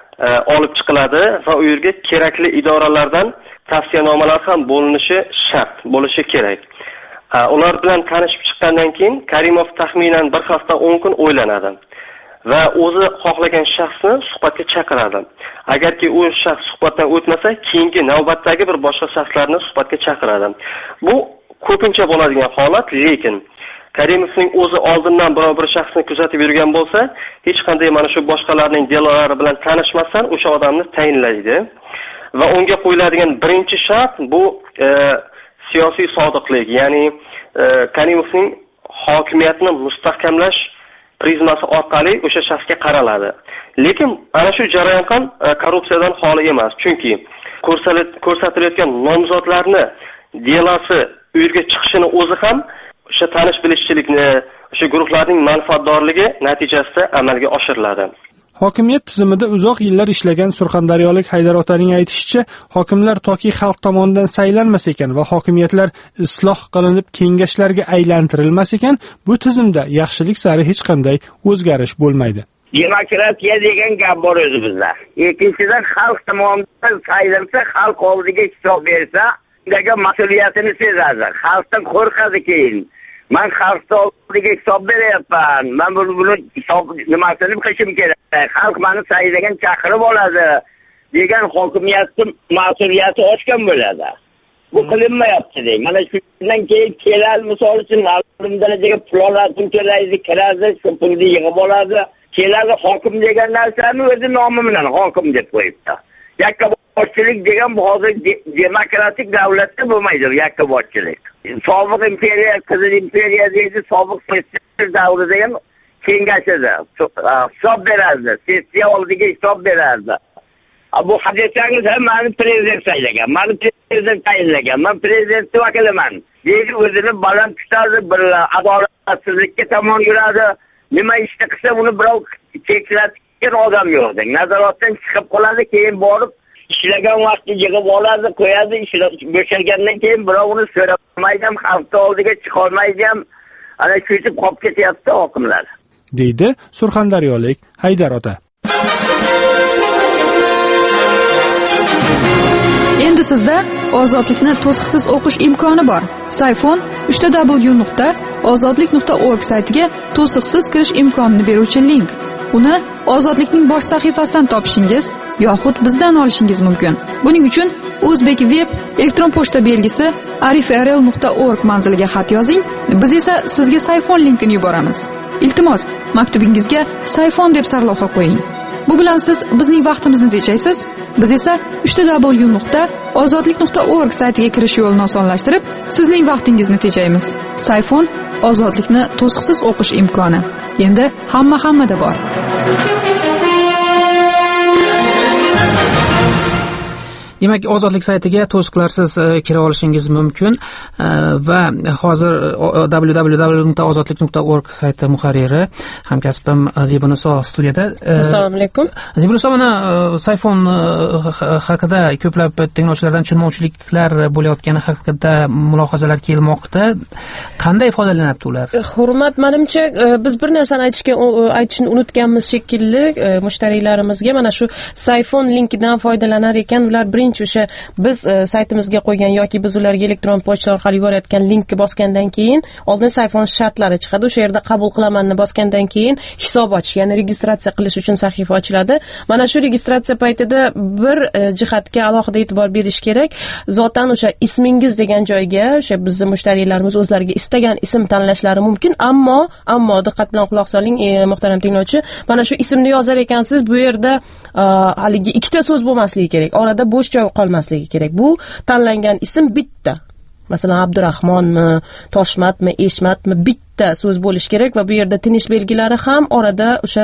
olib chiqiladi va u yerga kerakli idoralardan tavsiyanomalar ham bo'linishi shart, bo'lishi kerak. Ular bilan tanishib chiqqandan keyin Karimov taxminan bir hafta o'n kun o'ylanadi va o'zi xohlagan shaxsni suhbatga chaqiradi. Agarki u shaxs suhbatdan o'tmasa, keyingi navbatdagi bir boshqa shaxslarni suhbatga chaqiradi. Bu ko'pincha bo'ladigan holat, lekin Karimovning o'zi oldindan biror bir shaxsni kuzatib yurgan bo'lsa, hech qanday mana shu boshqalarning delolari bilan tanishmasdan o'sha odamni tayinlaydi. Va unga qo'yiladigan birinchi shart bu e, siyosiy sodiqlik, ya'ni e, Karimovning hokimiyatni mustahkamlash prizmasi orqali o'sha shaxsga qaraladi. Lekin ana shu jarayon ham e, korrupsiyadan xoli emas. Chunki ko'rsatilayotgan nomzodlarni delosi u yerga chiqishini o'zi ham o'sha tanish bilishchilikni, o'sha guruhlarning manfaatdorligi natijasida amalga oshiriladi. Hokimiyat tizimida uzoq yillar ishlagan surxondaryolik Haydar otaning aytishicha, hokimlar toki xalq tomonidan saylanmas ekan va hokimiyatlar isloh qilinib kengashlarga aylantirilmas ekan, bu tizimda yaxshilik sari hech qanday o'zgarish bo'lmaydi. Demokratiya degan gap bor o'zi bizda. Ikkinchidan, xalq tomonidan saylansa, xalq oldiga hisob bersa, undagi mas'uliyatini sezadi. Xalqdan qo'rqadi keyin. Men xalqqa oldiga hisob beryapman. Men buni buni hisob nimasini qilishim kerak. Xalq meni saylagan chaqirib oladi degan hokimiyatning mas'uliyati oshgan bo'ladi. bu qilinmayapti deng. Mana shundan keyin kelal misol uchun ma'lum darajaga pullarni to'laydi, kiradi, shu pulni yig'ib oladi. Keladi hokim degan narsani o'zi nomi bilan hokim deb qo'yibdi. Yakkaboshchilik degan bu hozir demokratik davlatda bo'lmaydi, yakkaboshchilik. Sobiq imperiya, Qizil imperiya deydi, sobiq sessiya davrida ham kengashida hisob berardi, sessiya oldiga hisob berardi. Bu hadisangiz ham meni prezident saylagan, meni prezident tayinlagan, men prezidentning vakiliman deydi, o'zini baland tutadi, bir adolatsizlikka tomon yuradi. Nima ishni qilsa uni birov cheklatgan odam yo'q. Nazoratdan chiqib qoladi, keyin borib ishlagan vaqtni yig'ib oladi, qo'yadi, ishlab bo'shagandan keyin birov uni so'ramaydi ham, hafta oldiga chiqa olmaydi ham. Ana shutib qolib ketyapti hokimlar. deydi surxondaryolik Haydar ota. Endi sizda ozodlikni to'siqsiz o'qish imkoni bor. Sayfon uch w nuqta ozodlik nuqta org saytiga to'siqsiz kirish imkonini beruvchi link. Uni Ozodlikning bosh sahifasidan topishingiz yoxud bizdan olishingiz mumkin. Buning uchun O'zbek web elektron pochta belgisi arif r l nuqta org manziliga xat yozing. Biz esa sizga Sayfon linkini yuboramiz. Iltimos, maktubingizga Sayfon deb sarlavha qo'ying. Bu bilan siz bizning vaqtimizni tejaysiz. Biz esa uch w nuqta ozodlik nuqta org saytiga kirish yo'lini osonlashtirib, sizning vaqtingizni tejaymiz. Sayfon ozodlikni to'siqsiz o'qish imkoni. Endi hamma hammada bor. Demak, ozodlik saytiga to'siqlarsiz kira olishingiz mumkin va hozir w w w nuqta ozodlik nuqta org sayti muharriri hamkasbim Zebiniso studiyada. Assalomu alaykum. Zebiniso, mana Sayfon haqida ko'plab tinglovchilardan tushunmovchiliklar bo'layotgani haqida mulohazalar kelmoqda. Qanday foydalanadi ular? Hurmat, menimcha biz bir narsani aytishga aytishni unutganmiz shekilli. Mushtariylarimizga mana shu Sayfon linkidan foydalanar ekan, ular o'sha biz saytimizga qo'ygan yoki biz ularga elektron pochta orqali yuborayotgan linkni bosgandan keyin oldin Sayfon shartlari chiqadi. O'sha yerda qabul qilamanni bosgandan keyin hisob ochish, ya'ni registratsiya qilish uchun sahifa ochiladi. Mana shu registratsiya paytida bir jihatga alohida e'tibor berish kerak. Zotan o'sha ismingiz degan joyga o'sha bizning mushtariylarimiz o'zlariga istagan ism tanlashlari mumkin, ammo ammo diqqat bilan quloq soling, muhtaram tinglovchi, mana shu ismni yozar ekansiz, bu yerda haligi ikkita so'z bo'lmasligi kerak. Orada bo'sh joy qolmasligi kerak. Bu tanlangan ism bitta. Masalan, Abdurahmonmi, Toshmatmi, Eshmatmi, bitta so'z bo'lish kerak va bu yerda tinish belgilari ham orada o'sha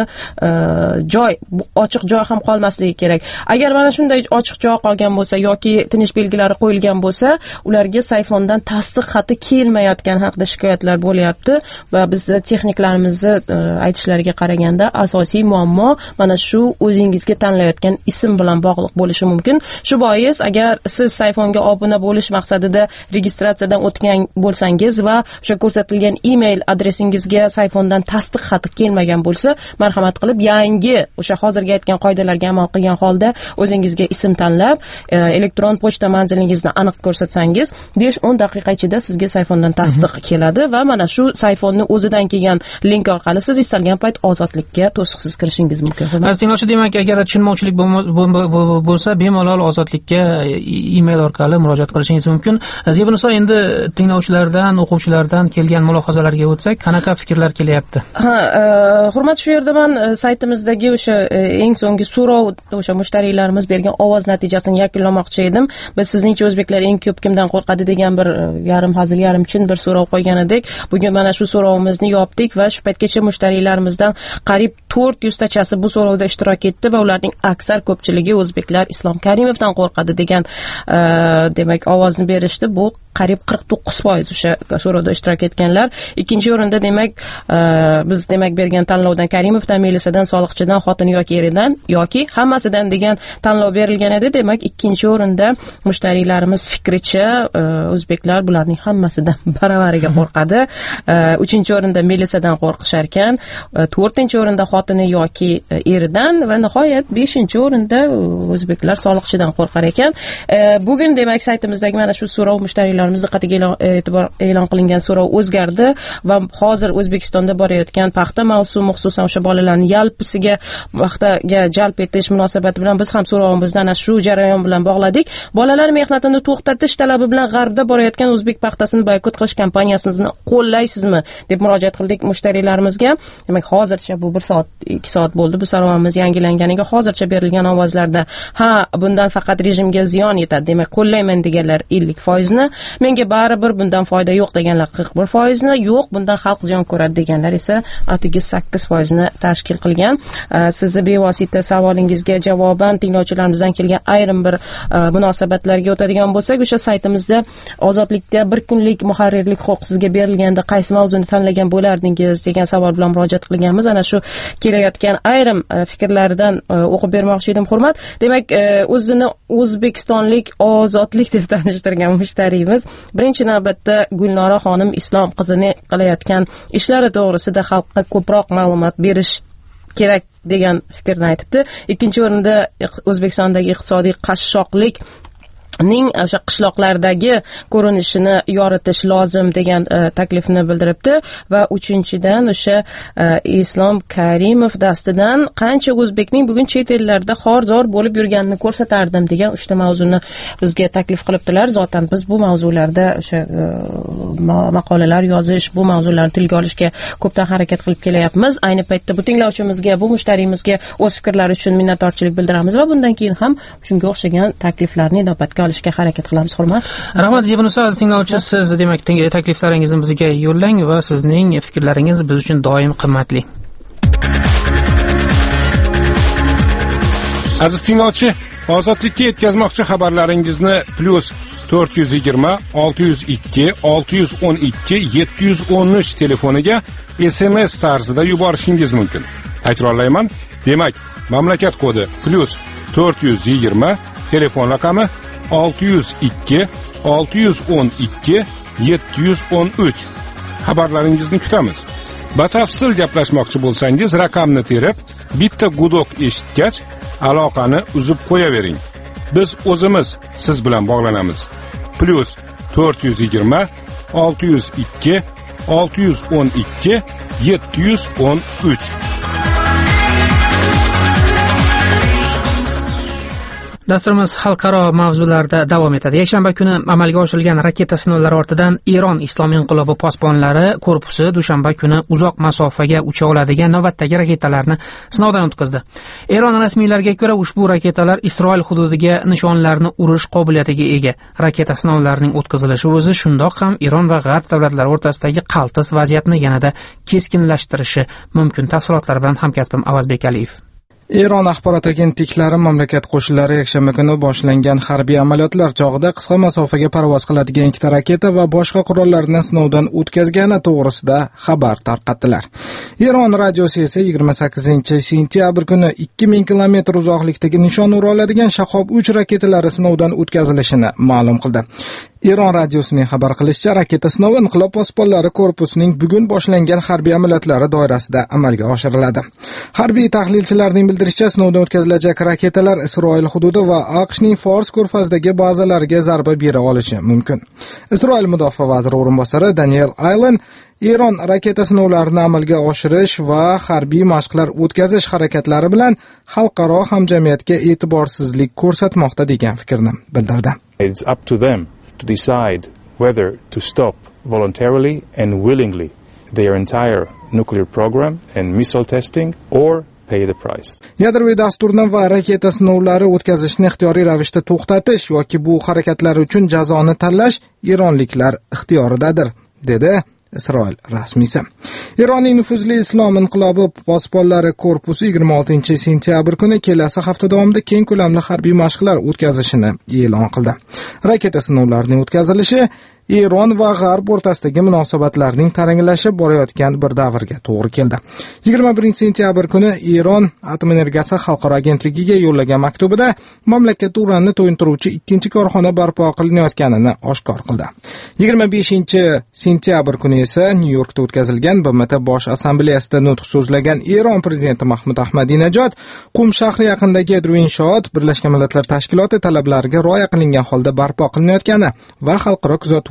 joy, ochiq joy ham qolmasligi kerak. Agar mana shunday ochiq joy qolgan bo'lsa yoki tinish belgilari qo'yilgan bo'lsa, ularga Sayfondan tasdiq xati kelmayotgan haqida shikoyatlar bo'lyapti va bizda texniklarimizni aytishlariga qaraganda asosiy muammo mana shu o'zingizga tanlayotgan ism bilan bog'liq bo'lishi mumkin. Shu bois agar siz Sayfonga obuna bo'lish maqsadida registratsiyadan o'tgan bo'lsangiz va o'sha ko'rsatilgan email adresingizga Sayfondan tasdiq xati kelmagan bo'lsa, marhamat qilib yangi o'sha hozirgi aytgan qoidalarga amal qilgan holda o'zingizga ism tanlab, elektron pochta manzilingizni aniq ko'rsatsangiz, besh o'n daqiqa ichida sizga Sayfondan tasdiq keladi va mana shu Sayfonni o'zidan kelgan link orqali siz istalgan payt ozodlikka to'siqsiz kirishingiz mumkin. Aziz tinglovchi, demak, agar tushunmovchilik bo'lsa, bemalol ozodlikka email orqali murojaat qilishingiz mumkin. Zebiniso, endi tinglovchilardan, o'quvchilardan kelgan mulohazalarga o'tsak, qanaqa fikrlar kelyapti? Ha, hurmat, shu yerda men saytimizdagi o'sha eng so'nggi so'rov, o'sha mushtariylarimiz bergan ovoz natijasini yakunlamoqchi edim. Biz sizningcha o'zbeklar eng ko'p kimdan qo'rqadi degan bir yarim hazil, yarim chin bir so'rov qo'ygan edik. Bugun mana shu so'rovimizni yopdik va shu paytgacha mushtariylarimizdan qariyb to'rt yuz tachasi bu so'rovda ishtirok etdi va ularning aksar ko'pchiligi o'zbeklar Islom Karimovdan qo'rqadi degan demak ovozni berishdi. Bu qariyb qirq to'qqiz foiz o'sha so'rovda ishtirok etganlar. Ikkinchi o'rinda demak biz demak bergan tanlovdan Karimovdan, Melisadan, soliqchidan, xotini yoki eridan yoki hammasidan degan tanlov berilgan edi. Demak, ikkinchi o'rinda mushtariylarimiz fikricha o'zbeklar bularning hammasidan baravariga qo'rqadi. Uchinchi o'rinda Melisadan qo'rqishar ekan, to'rtinchi o'rinda xotini yoki eridan va nihoyat beshinchi o'rinda o'zbeklar soliqchidan qo'rqar ekan. Bugun demak saytimizdagi mana shu so'rov mushtariylar tinglovchilarimiz diqqatiga e'tibor e'lon qilingan so'rov o'zgardi va hozir O'zbekistonda borayotgan paxta mavsumi, xususan o'sha bolalarni yalpisiga, paxtaga jalb etish munosabati bilan biz ham so'rovimizni ana shu jarayon bilan bog'ladik. Bolalar mehnatini to'xtatish talabi bilan G'arbda borayotgan o'zbek paxtasini boykot qilish kampaniyasini qo'llaysizmi deb murojaat qildik mushtarilarimizga. Demak, hozircha bu bir soat, ikki soat bo'ldi bu so'rovimiz yangilanganiga. Hozircha berilgan ovozlarda ha, bundan faqat rejimga ziyon yetadi, demak qo'llayman deganlar ellik foiz ni, menga baribir bundan foyda yo'q deganlar qirq bir foiz ni, yo'q bundan xalq ziyon ko'radi deganlar esa atigi sakkiz foiz ni tashkil qilgan. Sizni bevosita savolingizga javoban tinglovchilarimizdan kelgan ayrim bir munosabatlarga o'tadigan bo'lsak, o'sha saytimizda ozodlikda bir kunlik muharrirlik huquq sizga berilganda qaysi mavzuni tanlagan bo'lardingiz degan savol bilan murojaat qilganmiz. Ana shu kelayotgan ayrim fikrlaridan o'qib bermoqchi edim. Hurmat, demak, o'zini o'zbekistonlik ozodlik deb tanishtirgan mushtariyimiz birinchi navbatda Gulnora xonim Islom qizini qilayotgan ishlari to'g'risida xalqqa ko'proq ma'lumot berish kerak degan fikrni aytibdi. Ikkinchi o'rinda O'zbekistondagi iqtisodiy qashshoqlik ning o'sha qishloqlardagi ko'rinishini yoritish lozim degan uh, taklifni bildiribdi va uchinchidan o'sha uh, Islom Karimov dastidan qancha o'zbekning bugun chet ellarda xor-zor bo'lib yurganini ko'rsatardim degan uchta mavzuni bizga taklif qilibdilar. Zotan biz bu mavzularda o'sha uh, maqolalar yozish, bu mavzularni tilga olishga ko'pdan harakat qilib kelyapmiz. Ayni paytda bu tinglovchimizga, bu mushtariyimizga o'z fikrlari uchun minnatdorchilik bildiramiz va bundan keyin ham shunga o'xshagan takliflarni inobatga olishga harakat qilamiz. Hurmat. Rahmat Zebin ustoz, tinglovchi siz demak takliflaringizni bizga yo'llang va sizning fikrlaringiz biz uchun doim qimmatli. Aziz tinglovchi, ozodlikka yetkazmoqchi xabarlaringizni plus to'rt yuz yigirma olti yuz ikki olti yuz o'n ikki yetti yuz o'n uch telefoniga S M S tarzida yuborishingiz mumkin. Takrorlayman. Demak, mamlakat kodi plus to'rt yuz yigirma, telefon raqami olti yuz ikki olti yuz o'n ikki yetti yuz o'n uch. Xabarlaringizni kutamiz. Batafsil gaplashmoqchi bo'lsangiz, raqamni terib, bitta gudok eshitgach, aloqani uzib qo'yavering. Biz o'zimiz siz bilan bog'lanamiz. Plus to'rt yuz yigirma olti yuz ikki olti yuz o'n ikki yetti yuz o'n uch. Dasturimiz xalqaro mavzularda davom etadi. Yakshanba kuni amalga oshirilgan raketa sinovlari ortidan Eron Islom inqilobi posbonlari korpusi dushanba kuni uzoq masofaga ucha oladigan navbatdagi raketalarni sinovdan o'tkazdi. Eron rasmiylariga ko'ra ushbu raketalar Isroil hududiga nishonlarni urish qobiliyatiga ega. Raketa sinovlarining o'tkazilishi o'zi shundoq ham Eron va G'arb davlatlari o'rtasidagi qaltis vaziyatni yanada keskinlashtirishi mumkin. Tafsilotlar bilan hamkasbim Avazbek Aliyev. Eron axborot agentliklari mamlakat qo'shinlari yakshanba kuni boshlangan harbiy amaliyotlar chog'ida qisqa masofaga parvoz qiladigan ikkita raketa va boshqa qurollarni sinovdan o'tkazgani to'g'risida xabar tarqatdilar. Eron radiosi esa yigirma sakkizinchi sentyabr kuni ikki ming kilometr uzoqlikdagi nishon ura oladigan Shahob uch raketalari sinovdan o'tkazilishini ma'lum qildi. Eron radiosining xabar qilishicha, raketa sinovi inqilob posbonlari korpusining bugun boshlangan harbiy amaliyotlari doirasida amalga oshiriladi. Harbiy tahlilchilarning bildirishicha, sinovdan o'tkazilajak raketalar Isroil hududi va AQShning Fors ko'rfazidagi bazalariga zarba bera olishi mumkin. Isroil mudofaa vaziri o'rinbosari Daniel Aylen Eron raketa sinovlarini amalga oshirish va harbiy mashqlar o'tkazish harakatlari bilan xalqaro hamjamiyatga e'tiborsizlik ko'rsatmoqda degan fikrni bildirdi. It's up to them to decide whether to stop voluntarily and willingly their entire nuclear program and missile testing or pay the price. Yadroviy dasturni va raketa sinovlari o'tkazishni ixtiyoriy ravishda to'xtatish yoki bu harakatlar uchun jazoni tanlash eronliklar ixtiyoridadir, dedi Isroil rasmiysi. Eronning nufuzli Islom inqilobi posbonlari korpusi yigirma oltinchi sentyabr kuni kelasi hafta davomida keng ko'lamli harbiy mashqlar o'tkazishini e'lon qildi. Raketa sinovlarining o'tkazilishi Eron va G'arb o'rtasidagi munosabatlarning taranglashib borayotgan bir davrga to'g'ri keldi. yigirma birinchi sentyabr kuni Eron atom energiyasi xalqaro agentligiga yo'llagan maktubida mamlakat uranni to'yintiruvchi ikkinchi korxona barpo qilinayotganini oshkor qildi. yigirma beshinchi sentyabr kuni esa Nyu-Yorkda o'tkazilgan B M T Bosh assambleyasida nutq so'zlagan Eron prezidenti Mahmud Ahmadinejod Qum shahri yaqinidagi yadroviy inshoot Birlashgan Millatlar Tashkiloti talablariga rioya qilingan holda barpo qilinayotgani va xalqaro kuzatuv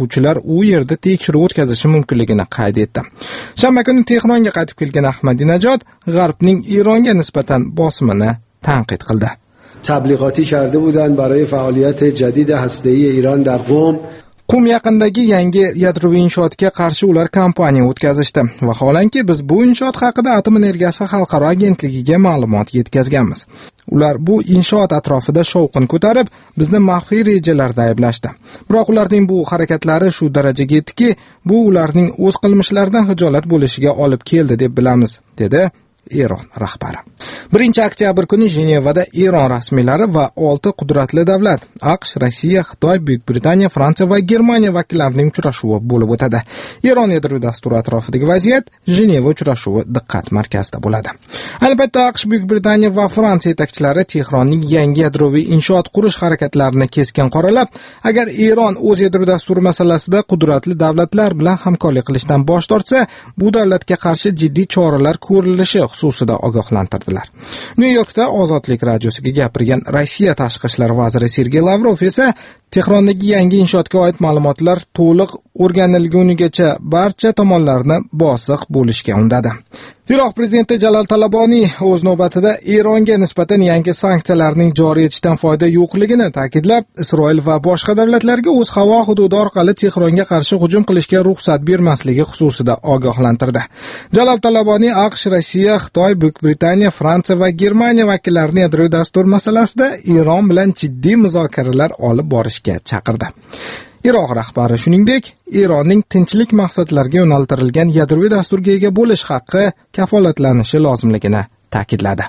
kuzatuvchilar u yerda tekshiruv o'tkazishi mumkinligini qayd etdi. Shanba kuni Tehronga qaytib kelgan Ahmadinajod G'arbning Eronga nisbatan bosimini tanqid qildi. تبلیغاتی کرده بودند برای فعالیت جدید هسته‌ای ایران در قم. Qum yaqinidagi yangi yadroviy inshootga qarshi ular kampaniya o'tkazishdi. Vaholanki biz bu inshoot haqida Atom energiyasi xalqaro agentligiga ma'lumot yetkazganmiz. Ular bu inshoot atrofida shovqin ko'tarib, bizni maxfiy rejalarda ayblashdi. Biroq ularning bu harakatlari shu darajaga yetdiki, bu ularning o'z qilmishlaridan hijolat bo'lishiga olib keldi deb bilamiz, dedi Eron rahbari. birinchi oktyabr kuni Jenevada Eron rasmiylari va olti qudratli davlat AQSh, Rossiya, Xitoy, Buyuk Britaniya, Fransiya va Germaniya vakillarining uchrashuvi bo'lib o'tadi. Eron yadroviy dasturi atrofidagi vaziyat Jeneva uchrashuvi diqqat markazida bo'ladi. Ayni paytda AQSh, Buyuk Britaniya va Fransiya yetakchilari Tehronning yangi yadroviy inshoot qurish harakatlarini keskin qoralab, agar Eron o'z yadroviy dasturi masalasida qudratli davlatlar bilan hamkorlik qilishdan bosh tortsa, bu davlatga qarshi jiddiy choralar ko'rilishi xususida ogohlantirdilar. Nyu-Yorkda Ozodlik radiosiga gapirgan Rossiya tashqi ishlar vaziri Sergey Lavrov esa Tehrondagi yangi inshootga oid ma'lumotlar to'liq o'rganilgunigacha barcha tomonlarni bosiq bo'lishga undadi. Iroq prezidenti Jalal Talaboniy o'z navbatida Eronga nisbatan yangi sanksiyalarning joriy etishdan foyda yo'qligini ta'kidlab, Isroil va boshqa davlatlarga o'z havo hududi orqali Tehronga qarshi hujum qilishga ruxsat bermasligi xususida ogohlantirdi. Jalal Talaboniy AQSh, Rossiya, Xitoy, Buyuk Britaniya, Fransiya va Germaniya vakillarini yadroviy dastur masalasida Eron bilan jiddiy muzokaralar olib borishga chaqirdi. Iroq rahbari shuningdek, Eronning tinchlik maqsadlariga yo'naltirilgan yadroviy dasturga ega bo'lish haqqi kafolatlanishi lozimligini ta'kidladi.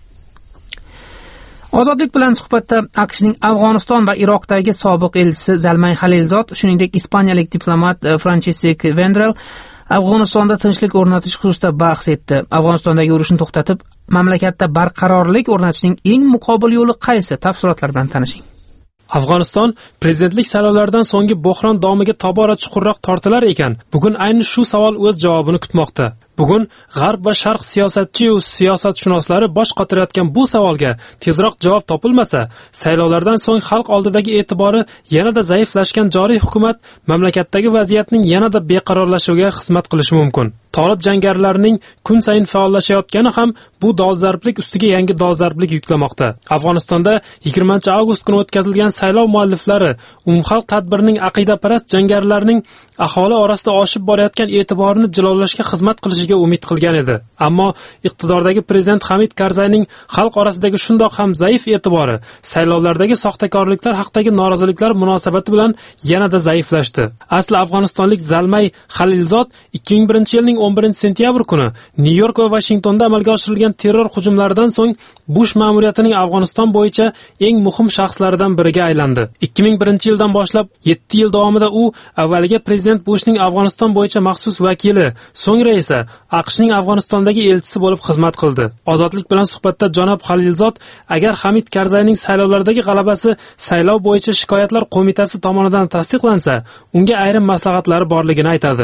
Ozodlik bilan suhbatda AQShning Afg'oniston va Iroqdagi sobiq elchisi Zalmay Xalilzod, shuningdek ispaniyalik diplomat Francisco Vendrell Afg'onistonda tinchlik o'rnatish xususida bahs etdi. Afg'onistondagi urushni to'xtatib, mamlakatda barqarorlik o'rnatishning eng muqobil yo'li qaysi? Tafsilotlar bilan tanishing. Afg'oniston prezidentlik saylovlaridan so'nggi bo'hron domiga tobora chuqurroq tortilar ekan, bugun ayni shu savol o'z javobini kutmoqda. Bugun G'arb va Sharq siyosatchi va siyosatshunoslari bosh qotirayotgan bu savolga tezroq javob topilmasa, saylovlardan so'ng xalq oldidagi e'tibori yanada zaiflashgan joriy hukumat mamlakatdagi vaziyatning yanada beqarorlashuviga xizmat qilishi mumkin. Tolib jangarilarning kun sayin faollashayotgani ham bu dolzarblik ustiga yangi dolzarblik yuklamoqda. Afg'onistonda yigirmanchi avgust kuni o'tkazilgan saylov mualliflari umumxalq tadbirining aqidaparast jangarilarning aholi orasida oshib borayotgan e'tiborini jilovlashga xizmat qilishiga umid qilgan edi. Ammo iqtidordagi prezident Hamid Karzayning xalq orasidagi shundoq ham zaif e'tibori saylovlardagi soxtakorliklar haqidagi noroziliklar munosabati bilan yanada zaiflashdi. Asli afg'onistonlik Zalmay Xalilzod ikki ming birinchi yilning o'n birinchi sentyabr kuni Nyu-York va Washingtonda amalga oshirilgan terror hujumlaridan so'ng Bush ma'muriyatining Afg'oniston bo'yicha eng muhim shaxslaridan biriga aylandi. ikki ming birinchi yildan boshlab yetti yil davomida u avvaliga prezident Bushning Afg'oniston bo'yicha maxsus vakili, so'ngra esa AQShning Afg'onistondagi elchisi bo'lib xizmat qildi. Ozodlik bilan suhbatda janob Xalilzod, agar Hamid Karzayning saylovlardagi g'alabasi saylov bo'yicha shikoyatlar qo'mitasi tomonidan tasdiqlansa, unga ayrim maslahatlari borligini aytadi.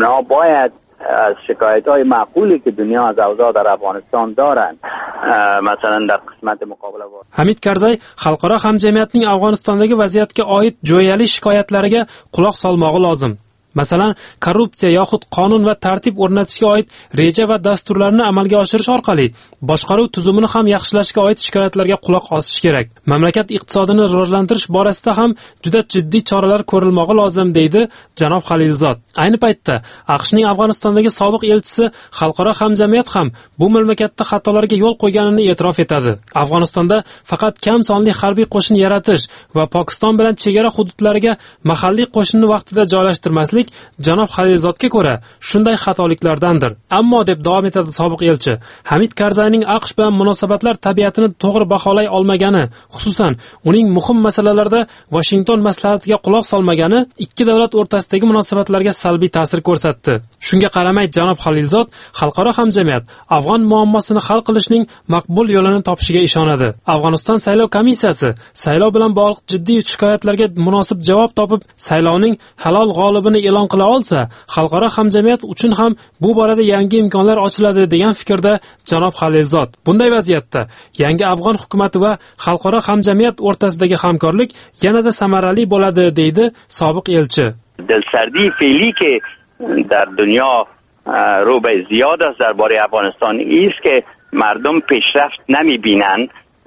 Ular از شکایت‌های معقولی که دنیا از اوضاع در افغانستان دارند مثلا در قسمت مقابله با Hamid Karzay xalqaro hamjamiyatning Afg'onistondagi vaziyatga oid jo'yali shikoyatlariga quloq solmog'i lozim. Masalan, korrupsiya yoxud qonun va tartib o'rnatishga oid reja va dasturlarni amalga oshirish orqali boshqaruv tuzumini ham yaxshilashga oid shikoyatlarga quloq osish kerak. Mamlakat iqtisodini rivojlantirish borasida ham juda jiddiy choralar ko'rilmoqi lozim, deydi janob Xalilzod. Ayni paytda AQShning Afg'onistondagi sobiq elchisi xalqaro hamjamiyat ham bu mamlakatda xatolarga yo'l qo'yganini e'tirof etadi. Afg'onistonda faqat kam sonli harbiy qo'shin yaratish va Pokiston bilan chegara hududlariga mahalliy qo'shinni vaqtida joylashtirmaslik janob Xalilzodga ko'ra shunday xatoliklardandir. Ammo deb davom etadi sobiq elchi, Hamid Karzayning AQSh bilan munosabatlar tabiatini to'g'ri baholay olmagani, xususan uning muhim masalalarda Washington maslahatiga quloq solmagani ikki davlat o'rtasidagi munosabatlarga salbiy ta'sir ko'rsatdi. Shunga qaramay janob Xalilzod xalqaro hamjamiyat Afg'on muammosini hal qilishning maqbul yo'lini topishiga ishonadi. Afg'oniston saylov komissiyasi saylov bilan bog'liq jiddiy shikoyatlarga munosib javob topib, saylovning halol g'olibini e'lon qila olsa, xalqaro hamjamiyat uchun ham bu borada yangi imkonlar ochiladi degan fikrda janob Halilzod. Bunday vaziyatda yangi afg'on hukumati va xalqaro hamjamiyat o'rtasidagi hamkorlik yanada samarali bo'ladi, deydi sobiq elchi. دلسردی فعلی که در دنیا رو به زیاد است درباره افغانستان است که مردم پیشرفت نمی‌بینند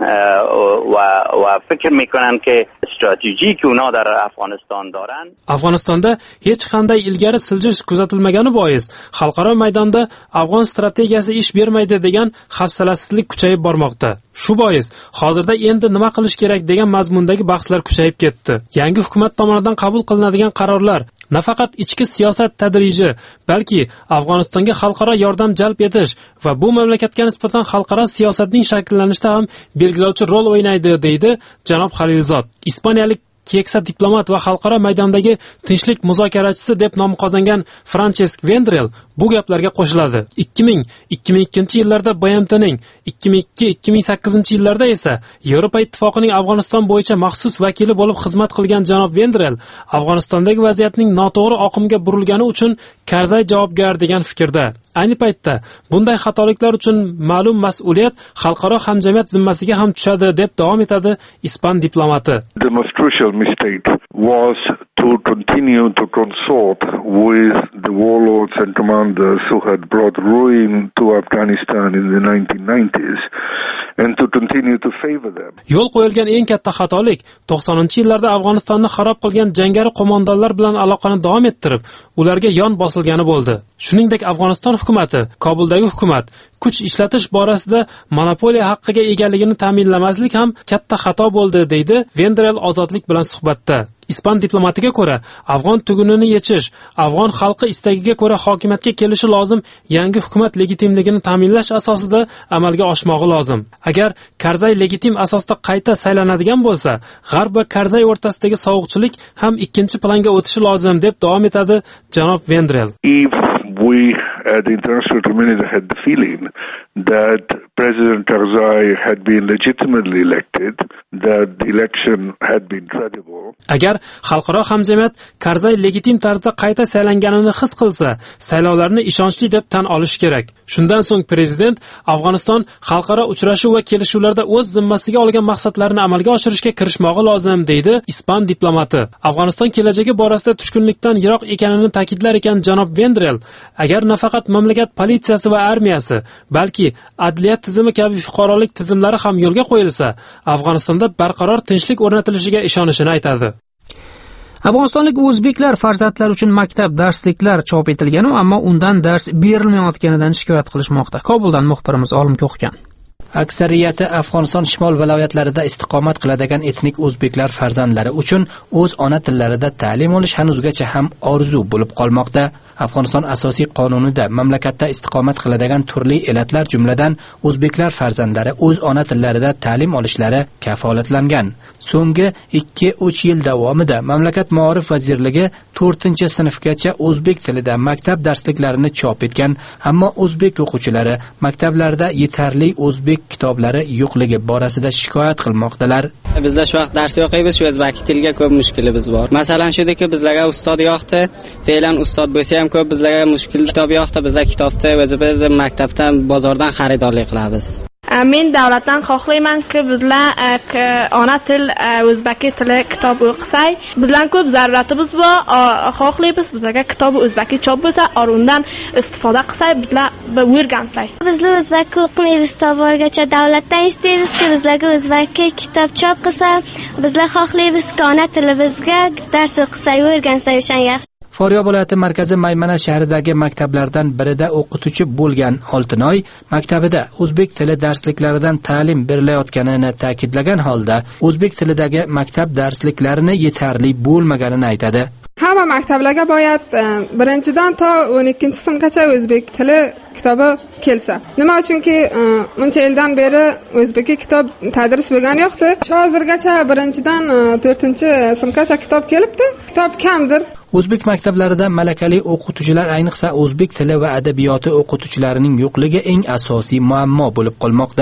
و و فکر میکنن که استراتژی که اونا در افغانستان دارن Afg'onistonda hech qanday ilgari siljish kuzatilmagani bois xalqaro maydonda afg'on strategiyasi ish bermaydi degan hafsalasizlik kuchayib bormoqda. Shu bois hozirda endi nima qilish kerak degan mazmundagi bahslar kuchayib ketdi. Yangi hukumat tomonidan qabul qilinadigan qarorlar nafaqat ichki siyosat tadriji, balki Afg'onistonga xalqaro yordam jalb etish va bu mamlakatga nisbatan xalqaro siyosatning shakllanishida ham belgilovchi rol o'ynaydi, deydi janob Halilzod. Ispaniyalik keksa diplomat va xalqaro maydondagi tinchlik muzokarachisi deb nom qozongan Francesk Vendrell bu gaplarga qo'shiladi. ikki ming ikki ming ikkinchi yillarda B M T'ning, ikki ming ikki ikki ming sakkizinchi yillarda esa Yevropa Ittifoqining Afg'oniston bo'yicha maxsus vakili bo'lib xizmat qilgan janob Vendrell Afg'onistondagi vaziyatning noto'g'ri oqimga burilgani uchun Karzay javobgar degan fikrda. Ayni paytda bunday xatoliklar uchun ma'lum mas'uliyat xalqaro hamjamiyat zimmasiga ham tushadi, deb davom etadi ispan diplomati. The most crucial mistake was to continue to consort with the warlords and commanders who had brought ruin to Afghanistan in the nineteen nineties and to continue to favor them. Yo'l qo'yilgan eng katta xatolik to'qsoninchi yillarda Afg'onistonni xarob qilgan jangari qo'mondonlar bilan aloqani davom ettirib, ularga yon bosilgani bo'ldi. Shuningdek, Afg'oniston hukumati, Kobuldagi hukumat kuch ishlatish borasida monopoliya haqqiga egaligini ta'minlamaslik ham katta xato bo'ldi, deydi Vendrell ozodlik bilan suhbatda. Ispan diplomatiga ko'ra, afg'on tugunini yechish, afg'on xalqi istagiga ko'ra hokimiyatga kelishi lozim, yangi hukumat legitimligini ta'minlash asosida amalga oshmog'i lozim. Agar Karzay legitim asosda qayta saylanadigan bo'lsa, G'arb va Karzay o'rtasidagi sovuqchilik ham ikkinchi planga o'tishi lozim, deb davom etadi janob Vendrell. We at the international community had the feeling that President Karzai had been legitimately elected, that the election had been credible. Agar xalqaro hamjamiyat Karzai legitim tarzda qayta saylanganini his qilsa, saylovlarni ishonchli deb tan olish kerak. Shundan so'ng prezident Afg'oniston xalqaro uchrashuv va kelishuvlarda o'z zimmasiga olgan maqsadlarini amalga oshirishga kirishmog'i lozim, deydi ispan diplomati. Afg'oniston kelajagi borasida tushkunlikdan yiroq ekanini ta'kidlar ekan janob Vendrell. Agar nafaqat mamlakat politsiyasi va armiyasi, balki adliya tizimi kabi fuqarolik tizimlari ham yo'lga qo'yilsa, Afg'onistonda barqaror tinchlik o'rnatilishiga ishonishini aytadi. Afg'onistonlik o'zbeklar farzandlar uchun maktab darsliklar chop etilgan, ammo undan dars berilmayotganidan shikoyat qilishmoqda. Kobuldan muxbirimiz Olim Ko'xkan. Aksariyati Afg'oniston shimol viloyatlarida istiqomat qiladigan etnik o'zbeklar farzandlari uchun o'z ona tillarida ta'lim olish hanuzgacha ham orzu bo'lib qolmoqda. Afg'oniston asosiy qonunida mamlakatda istiqomat qiladigan turli elatlar jumladan o'zbeklar farzandlari o'z ona tillarida ta'lim olishlari kafolatlangan. So'nggi ikki uch yil davomida mamlakat Ma'rif vazirligi to'rtinchi sinfgacha o'zbek tilida maktab darsliklarini chop etgan, ammo o'zbek o'quvchilari maktablarda yetarli o'zbek kitoblari yo'qligi borasida shikoyat qilmoqdalar. Bizda shu vaqt dars o'qiymiz, shu o'zbek tiliga ko'p mushkulimiz bor. Masalan, shudaki bizlarga ustod yo'qdi, fe'lan ustod bo'lsa ham ko'p bizlarga mushkul kitob yo'qdi. Bizlar kitobni o'zimiz maktabdan, bozordan xaridorlik qilamiz. Men davlatdan xohlaymanki, bizlar ona til o'zbek tili kitob o'qisak, bizlar ko'p zaruratimiz bor. Xohlaymiz bizlarga kitobi o'zbek chop bo'lsa, undan istifoda qilsak, bizlar o'rgansak. Bizlar o'zbek o'qimaymiz, to'g'rigacha davlatdan istaymizki, bizlarga o'zbek kitob chop qilsa, bizlar xohlaymizki, ona tilimizga dars o'qisak, o'rgansak o'shan yaxshi. Farg'ona viloyati markazi Maymana shahridagi maktablardan birida o'qituvchi bo'lgan Oltinoy maktabida o'zbek tili darsliklaridan ta'lim berilayotganini ta'kidlagan holda, o'zbek tilidagi maktab darsliklarini yetarli bo'lmaganini aytadi. Hamma maktablarga boyat birinchidan to o'n ikkinchi sinfgacha o'zbek tili kitobi kelsa. Nima uchunki buncha yildan beri o'zbek kitob tadris bo'lgani yo'qdi. Hozirgacha birinchidan to'rtinchi sinfgacha kitob kelibdi. Kitob kamdir. O'zbek maktablarida malakali o'qituvchilar, ayniqsa o'zbek tili va adabiyoti o'qituvchilarining yo'qligi eng asosiy muammo bo'lib qolmoqda.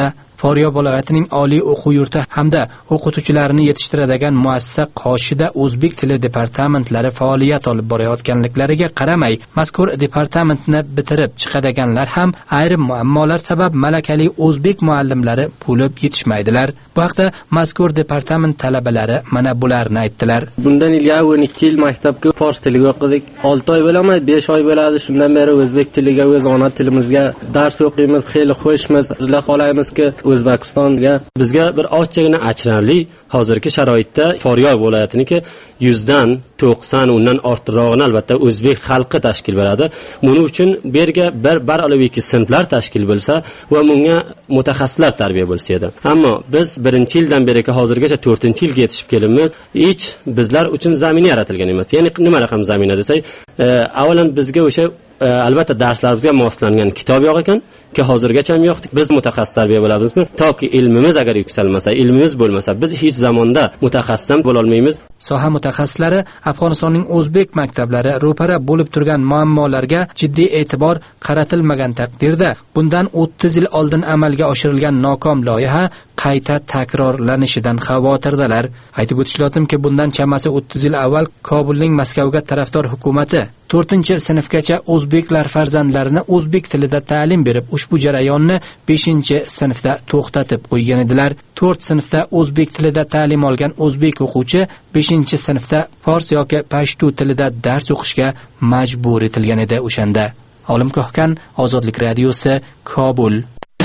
Farg'ona viloyatining oliy o'quv yurti hamda o'qituvchilarini yetishtiradigan muassasa qoshida o'zbek tili departamentlari faoliyat olib borayotganliklariga qaramay, mazkur departamentni bitirib chiqadiganlar ham ayrim muammolar sabab malakali o'zbek muallimlari bo'lib yetishmaydilar. Bu haqda mazkur departament talabalari mana bularni aytdilar. Bundan ilgari o'n ikki yil maktabga fors tiliga o'qidik. olti oy bo'laman, besh oy bo'ladi. Shundan beri o'zbek tiliga, o'z ona tilimizga dars o'qiymiz, xeyli xushmiz. Bizlar xohlaymizki, O'zbekistonga bizga bir ozgina achinarli hozirgi sharoitda Farg'ona viloyatiniki yuzdan to'qson undan ortiqrog'ini albatta o'zbek xalqi tashkil beradi. Buning uchun bu yerga bir bar olaviki sinflar tashkil bo'lsa va bunga mutaxassislar tarbiya bo'lsa edi. Ammo biz birinchi yildan beri hozirgacha to'rtinchi yilga yetishib kelamiz. Hech bizlar uchun zamin yaratilgan emas. Ya'ni nima raqam zamina desak, e, avvalan bizga o'sha e, albatta darslarimizga moslangan kitob yo'q ekan. Ki hozirgacha ham yo'q. Biz mutaxassis tarbiya bo'lamizmi? Toki ilmimiz agar yuksalmasa, ilmimiz bo'lmasa, biz hech zamonda mutaxassis ham bo'la olmaymiz. Soha mutaxassislari Afg'onistonning o'zbek maktablari ro'para bo'lib turgan muammolarga jiddiy e'tibor qaratilmagan taqdirda bundan o'ttiz yil oldin amalga oshirilgan nokom loyiha qayta takrorlanishidan xavotirdalar. Aytib o'tish lozimki, bundan chamasi o'ttiz yil avval Kobulning Moskvaga tarafdor hukumatı to'rtinchi sinfgacha o'zbeklar farzandlarini o'zbek tilida ta'lim berib, ushbu jarayonni beshinchi sinfda to'xtatib qo'ygan edilar. to'rt sinfda o'zbek tilida ta'lim olgan o'zbek o'quvchi beshinchi sinfda fors yoki pashtu tilida dars o'qishga majbur etilgan edi o'shanda. Olim Kohkan, Ozodlik radiosi, Kobul.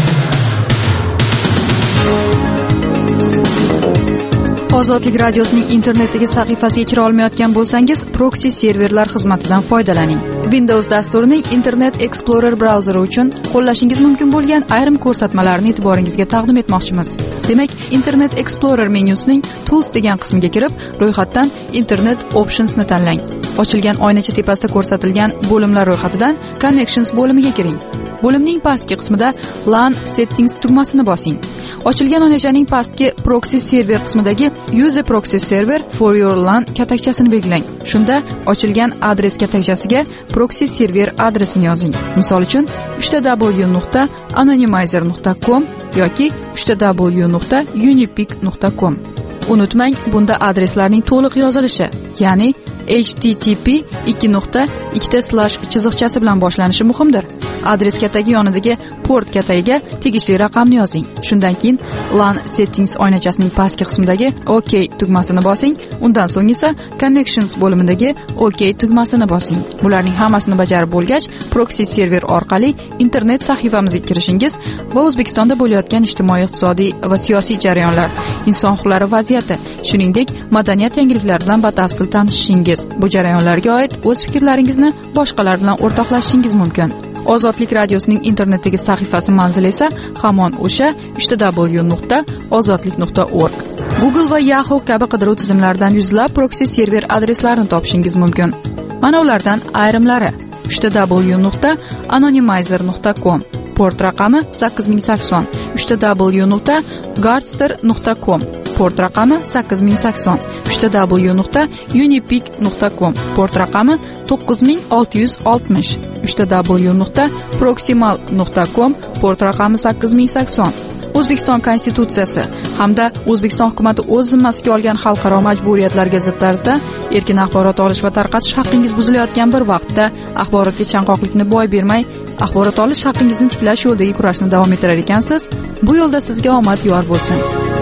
Ozodlik radiosining internetdagi sahifasiga kira olmayotgan bo'lsangiz, proxy serverlar xizmatidan foydalaning. Windows dasturining Internet Explorer brauzeri uchun qo'llashingiz mumkin bo'lgan ayrim ko'rsatmalarni e'tiboringizga taqdim etmoqchimiz. Demak, Internet Explorer menyusining Tools degan qismiga kirib, ro'yxatdan Internet Options ni tanlang. Ochilgan oynacha tepasida ko'rsatilgan bo'limlar ro'yxatidan Connections bo'limiga kiring. Bo'limning pastki qismida LAN Settings tugmasini bosing. Ochilgan oynachaning pastki Proxy Server qismidagi Use a Proxy Server for your LAN katakchasini belgilang. Shunda ochilgan adres katakchasiga Proxy Server adresini yozing. Misol uchun uch ta w nuqta anonymizer nuqta com yoki uch ta w nuqta unipic nuqta com. Unutmang, bunda adreslarning to'liq yozilishi, ya'ni H T T P ikki nuqta ikkita slash chiziqchasi bilan boshlanishi muhimdir. Adres katagi yonidagi port katagiga tegishli raqamni yozing. Shundan keyin LAN Settings oynachasining pastki qismidagi OK tugmasini bosing. Undan so'ng esa Connections bo'limidagi OK tugmasini bosing. Bularning hammasini bajarib bo'lgach, proxy server orqali internet sahifamizga kirishingiz va O'zbekistonda bo'layotgan ijtimoiy-iqtisodiy va siyosiy jarayonlar, inson huquqlari vaziyati, shuningdek madaniyat yangiliklari bilan batafsil tanishishingiz, bu jarayonlarga oid o'z fikrlaringizni boshqalar bilan o'rtoqlashishingiz mumkin. Ozodlik radiosining internetdagi sahifasi manzili esa hamon o'sha uch ta w nuqta ozodlik nuqta org. Google va Yahoo kabi qidiruv tizimlaridan yuzlab proxy server adreslarini topishingiz mumkin. Mana ulardan ayrimlari: uch ta w nuqta anonymizer nuqta com, port raqami sakkiz ming sakson, uch ta w nuqta gardster nuqta com, port raqami sakkiz ming sakson, uch ta w nuqta unipic nuqta com, port raqami to'qqiz ming olti yuz oltmish, uch ta w nuqta proximal nuqta com, port raqami sakkiz ming sakson. O'zbekiston Konstitutsiyasi hamda O'zbekiston hukumatı o'z zimmasiga olgan xalqaro majburiyatlarga zid tarzda erkin axborot olish va tarqatish haqqingiz buzilayotgan bir vaqtda axborotga chanqoqlikni boy bermay, axborot olish haqqingizni tiklash yo'lidagi kurashni davom ettirar ekansiz. Bu yo'lda sizga omad yor bo'lsin.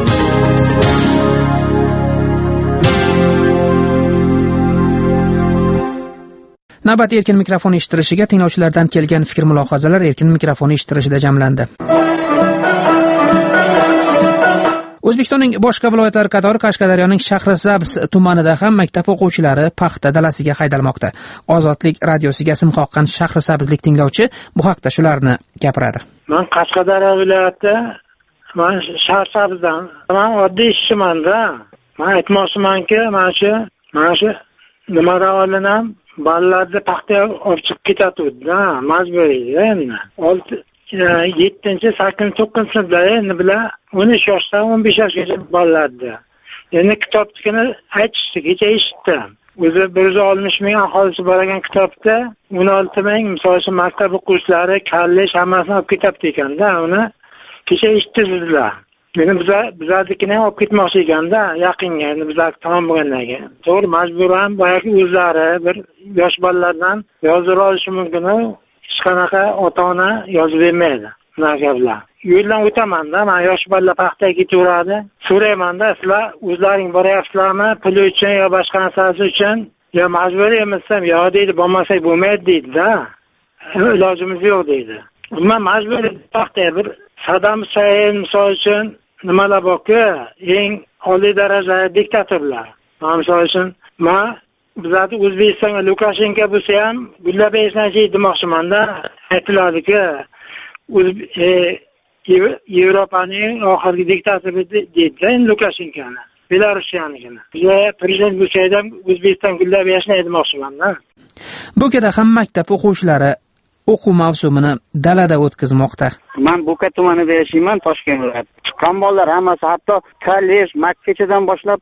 Navbat erkin mikrofon eshittirishiga tinglovchilardan kelgan fikr-mulohazalar erkin mikrofon eshittirishida jamlandi. O'zbekistonning boshqa viloyatlari qatori Qashqadaryoning Shahrisabz tumanida ham maktab o'quvchilari paxta dalasiga haydalmoqda. Ozodlik radiosiga sim qoqqan Shahrisabzlik tinglovchi bu haqda shularni gapiradi. Men Qashqadaryo viloyati, men Shahrisabzdan, men oddiy ishchiman-da. Men aytmoqchimanki, mana shu, mana shu nima ravolinam bolalarni paxtaga olib chiqib ketadi-da, majburiy endi. yettinchi, sakkizinchi, to'qqizinchi sinfda endi bilan o'n uch yoshdan o'n besh yoshgacha bolalarda. Endi kitobnikini aytishdi, kecha eshitdim. O'zi bir yuz oltmish ming aholisi bor ekan kitobda, o'n olti ming misol uchun maktab o'quvchilari, kollej hammasini olib ketyapti ekanda, uni kecha eshitdingizlar. Meni biza bizadikini olib ketmoqchi ekanda, yaqinga, endi bizlar tamom bo'lgandan keyin. To'g'ri, majburan boyagi o'zlari bir yosh bolalardan yozib olishi mumkin. Hech qanaqa ota-ona yozib bermaydi. Bunaqa gaplar. Yo'ldan o'tamanda, men yosh bolalar paxtaga ketaveradi. So'raymanda, sizlar o'zlaring boryapsizlarmi, pul uchun yo boshqa narsasi uchun, yo majburiy emasam, yo deydi, bo'lmasak bo'lmaydi deydi-da. Ilojimiz yo'q deydi. Men majburiy paxtaga bir Saddam Hussein misol uchun nimalar borki, eng oliy darajadagi diktatorlar. Misol uchun, men bizlarning O'zbekistonga Lukashenko bo'lsa ham gullab yashashni demoqchiman-da. Aytiladiki, Yevropaning oxirgi diktatori deydi Lukashenkoni, Belarusyanikini. Biza prezident bo'lsa ham O'zbekiston gullab yashashni demoqchiman-da. Bo'kada ham maktab o'quvchilari o'quv mavsumini dalada o'tkazmoqda. Men Bo'ka tumanida yashayman, Toshkent viloyati. Chiqqan bolalar hammasi hatto kollej, maktabdan boshlab,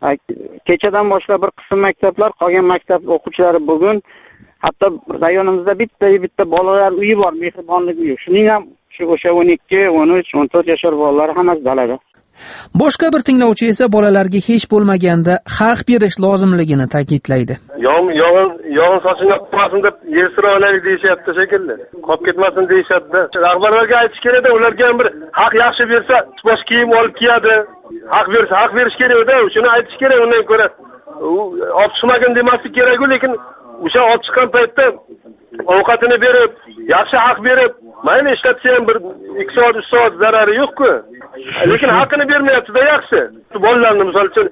kechadan boshlab bir qism maktablar, qolgan maktab o'quvchilari bugun hatto rayonimizda bitta bitta bolalar uyi bor, mehribonlik uyi. Shuning ham shu o'sha o'n ikki, o'n uch, o'n to'rt yoshlar bolalar hammasi dalada. Boshqa bir tinglovchi esa bolalarga hech bo'lmaganda haq berish lozimligini ta'kidlaydi. Yog'in yog'in yog'in sochini qolmasin deb yer sura olaylik deyishyapti shekilli. Qolib ketmasin deyishyapti. Rahbarlarga aytish kerak-da, ularga ham bir haq yaxshi bersa, bosh kiyim olib kiyadi. Haq bersa, haq berish kerak-da, shuni aytish kerak. Undan ko'ra olib chiqmagin demaslik kerak-ku, lekin o'sha olib chiqqan paytda ovqatini berib, yaxshi haq berib, mayli ishlatsa ham bir ikki soat, uch soat zarari yo'q-ku. Lekin haqqini bermayapti-da yaxshi. Bolalarni misol uchun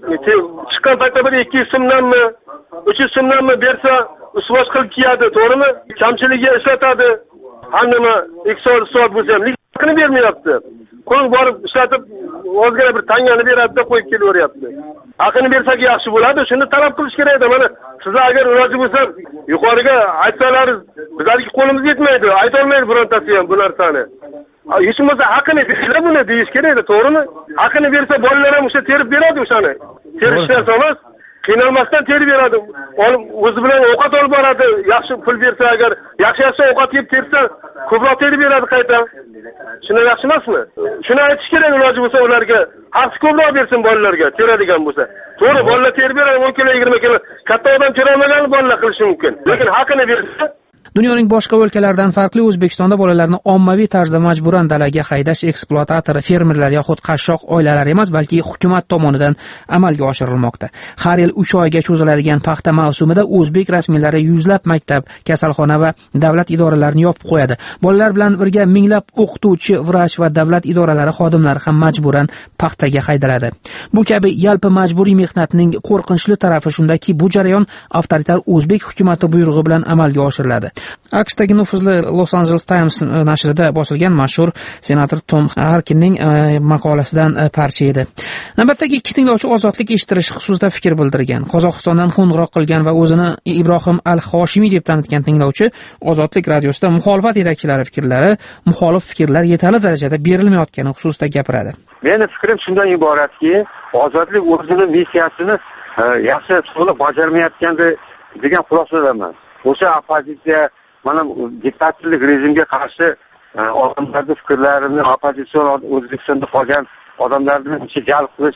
chiqqan paytda bir ikki yuz so'mdanmi, uch yuz so'mdanmi bersa, usbosh qilib kiyadi, to'g'rimi? Kamchiligiga ishlatadi. Hamma ikki soat, uch soat bo'lsa ham haqqini bermayapti. Qo'ng borib ishlatib, o'zgara bir tangani beradi-da qo'yib kelaveryapti. Haqqini bersak yaxshi bo'ladi, shuni talab qilish kerak-da. Mana sizlar agar iloji bo'lsa, yuqoriga aytsalaringiz, bizlarga qo'limiz yetmaydi, ayta olmaydi birontasi ham bu narsani. Hech bo'lmasa haqqini berishlar buni deyish kerak-da, to'g'rimi? Haqqini bersa bolalar ham o'sha terib beradi o'shani. Terishlar emas, qiynalmasdan terib beradi. Olib o'zi bilan ovqat olib boradi. Yaxshi pul bersa agar, yaxshi-yaxshi ovqat yeb tersa, ko'proq terib beradi qayta. Shuni yaxshi emasmi? Shuni aytish kerak iloji bo'lsa ularga. Haq ko'proq bersin bolalarga, teradigan bo'lsa. To'g'ri, bolalar terib beradi, o'n kilo, yigirma kilo. Katta odam terolmagan bolalar qilishi mumkin. Lekin haqqini bersa Dunyoning boshqa o'lkalaridan farqli O'zbekistonda bolalarni ommaviy tarzda majburan dalaga haydash ekspluatator, fermerlar yoxud qashshoq oilalar emas, balki hukumat tomonidan amalga oshirilmoqda. Har yil uch oyga cho'ziladigan paxta mavsumida o'zbek rasmiylari yuzlab maktab, kasalxona va davlat idoralarini yopib qo'yadi. Bolalar bilan birga minglab o'qituvchi, vrach va davlat idoralari xodimlari ham majburan paxtaga haydaladi. Bu kabi yalpi majburiy mehnatning qo'rqinchli tarafi shundaki, bu jarayon avtoritar o'zbek hukumati buyrug'i bilan amalga oshiriladi. AQShdagi nufuzli Los Angeles Times nashrida bosilgan mashhur senator Tom Harkinning maqolasidan parcha edi. Navbatdagi ikki tinglovchi ozodlik eshittirish xususida fikr bildirgan. Qozog'istondan qo'ng'iroq qilgan va o'zini Ibrohim al-Hoshimiy deb tanitgan tinglovchi Ozodlik radiosida muxolifat yetakchilari fikrlari, muxolif fikrlar yetarli darajada berilmayotgani xususida gapiradi. Meni fikrim shundan iboratki, ozodlik o'zining missiyasini yaxshi to'liq bajarmayotganda degan xulosadaman. O'sha opozitsiya mana diktatorlik rejimga qarshi odamlarning fikrlarini, opozitsion O'zbekistonda qolgan odamlarni ichiga jalb qilish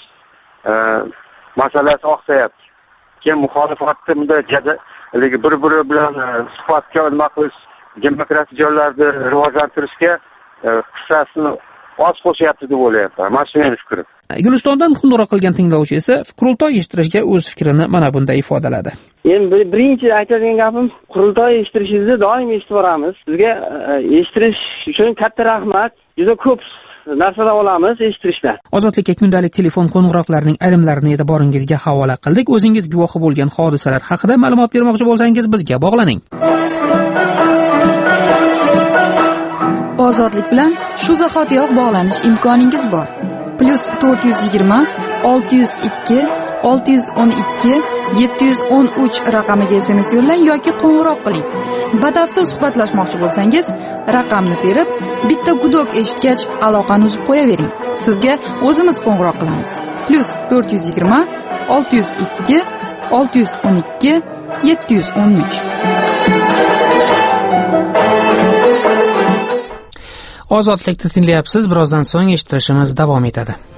masalasi oqsayapti. Keyin muxolifatni bunda jadalligi bir-biri bilan suhbatga nima qilish, demokratik joylarda rivojlantirishga hissasini oz qo'shyapti deb o'ylayapman. Mana shu meni fikrim. Gulistondan qo'ng'iroq qilgan tinglovchi esa qurultoy eshittirishga o'z fikrini mana bunday ifodaladi. Endi birinchi aytadigan gapim, qurultoy eshittirishingizni doim eshitib boramiz. Sizga eshittirish uchun katta rahmat. Juda ko'p narsalar olamiz eshittirishdan. Ozodlikka kundalik telefon qo'ng'iroqlarining ayrimlarini e'tiboringizga havola qildik. O'zingiz guvohi bo'lgan hodisalar haqida ma'lumot bermoqchi bo'lsangiz bizga bog'laning. Ozodlik bilan shu zahotiyoq bog'lanish imkoningiz bor. Plus to'rt yuz yigirma olti yuz ikki olti yuz o'n ikki yetti yuz o'n uch raqamiga S M S yo'llang yoki qo'ng'iroq qiling. Batafsil suhbatlashmoqchi bo'lsangiz, raqamni terib, bitta gudok eshitgach aloqani uzib qo'yavering. Sizga o'zimiz qo'ng'iroq qilamiz. Plus to'rt yuz yigirma olti yuz ikki olti yuz o'n ikki yetti yuz o'n uch. Ozodlikni tinglayapsiz, birozdan so'ng eshittirishimiz davom etadi.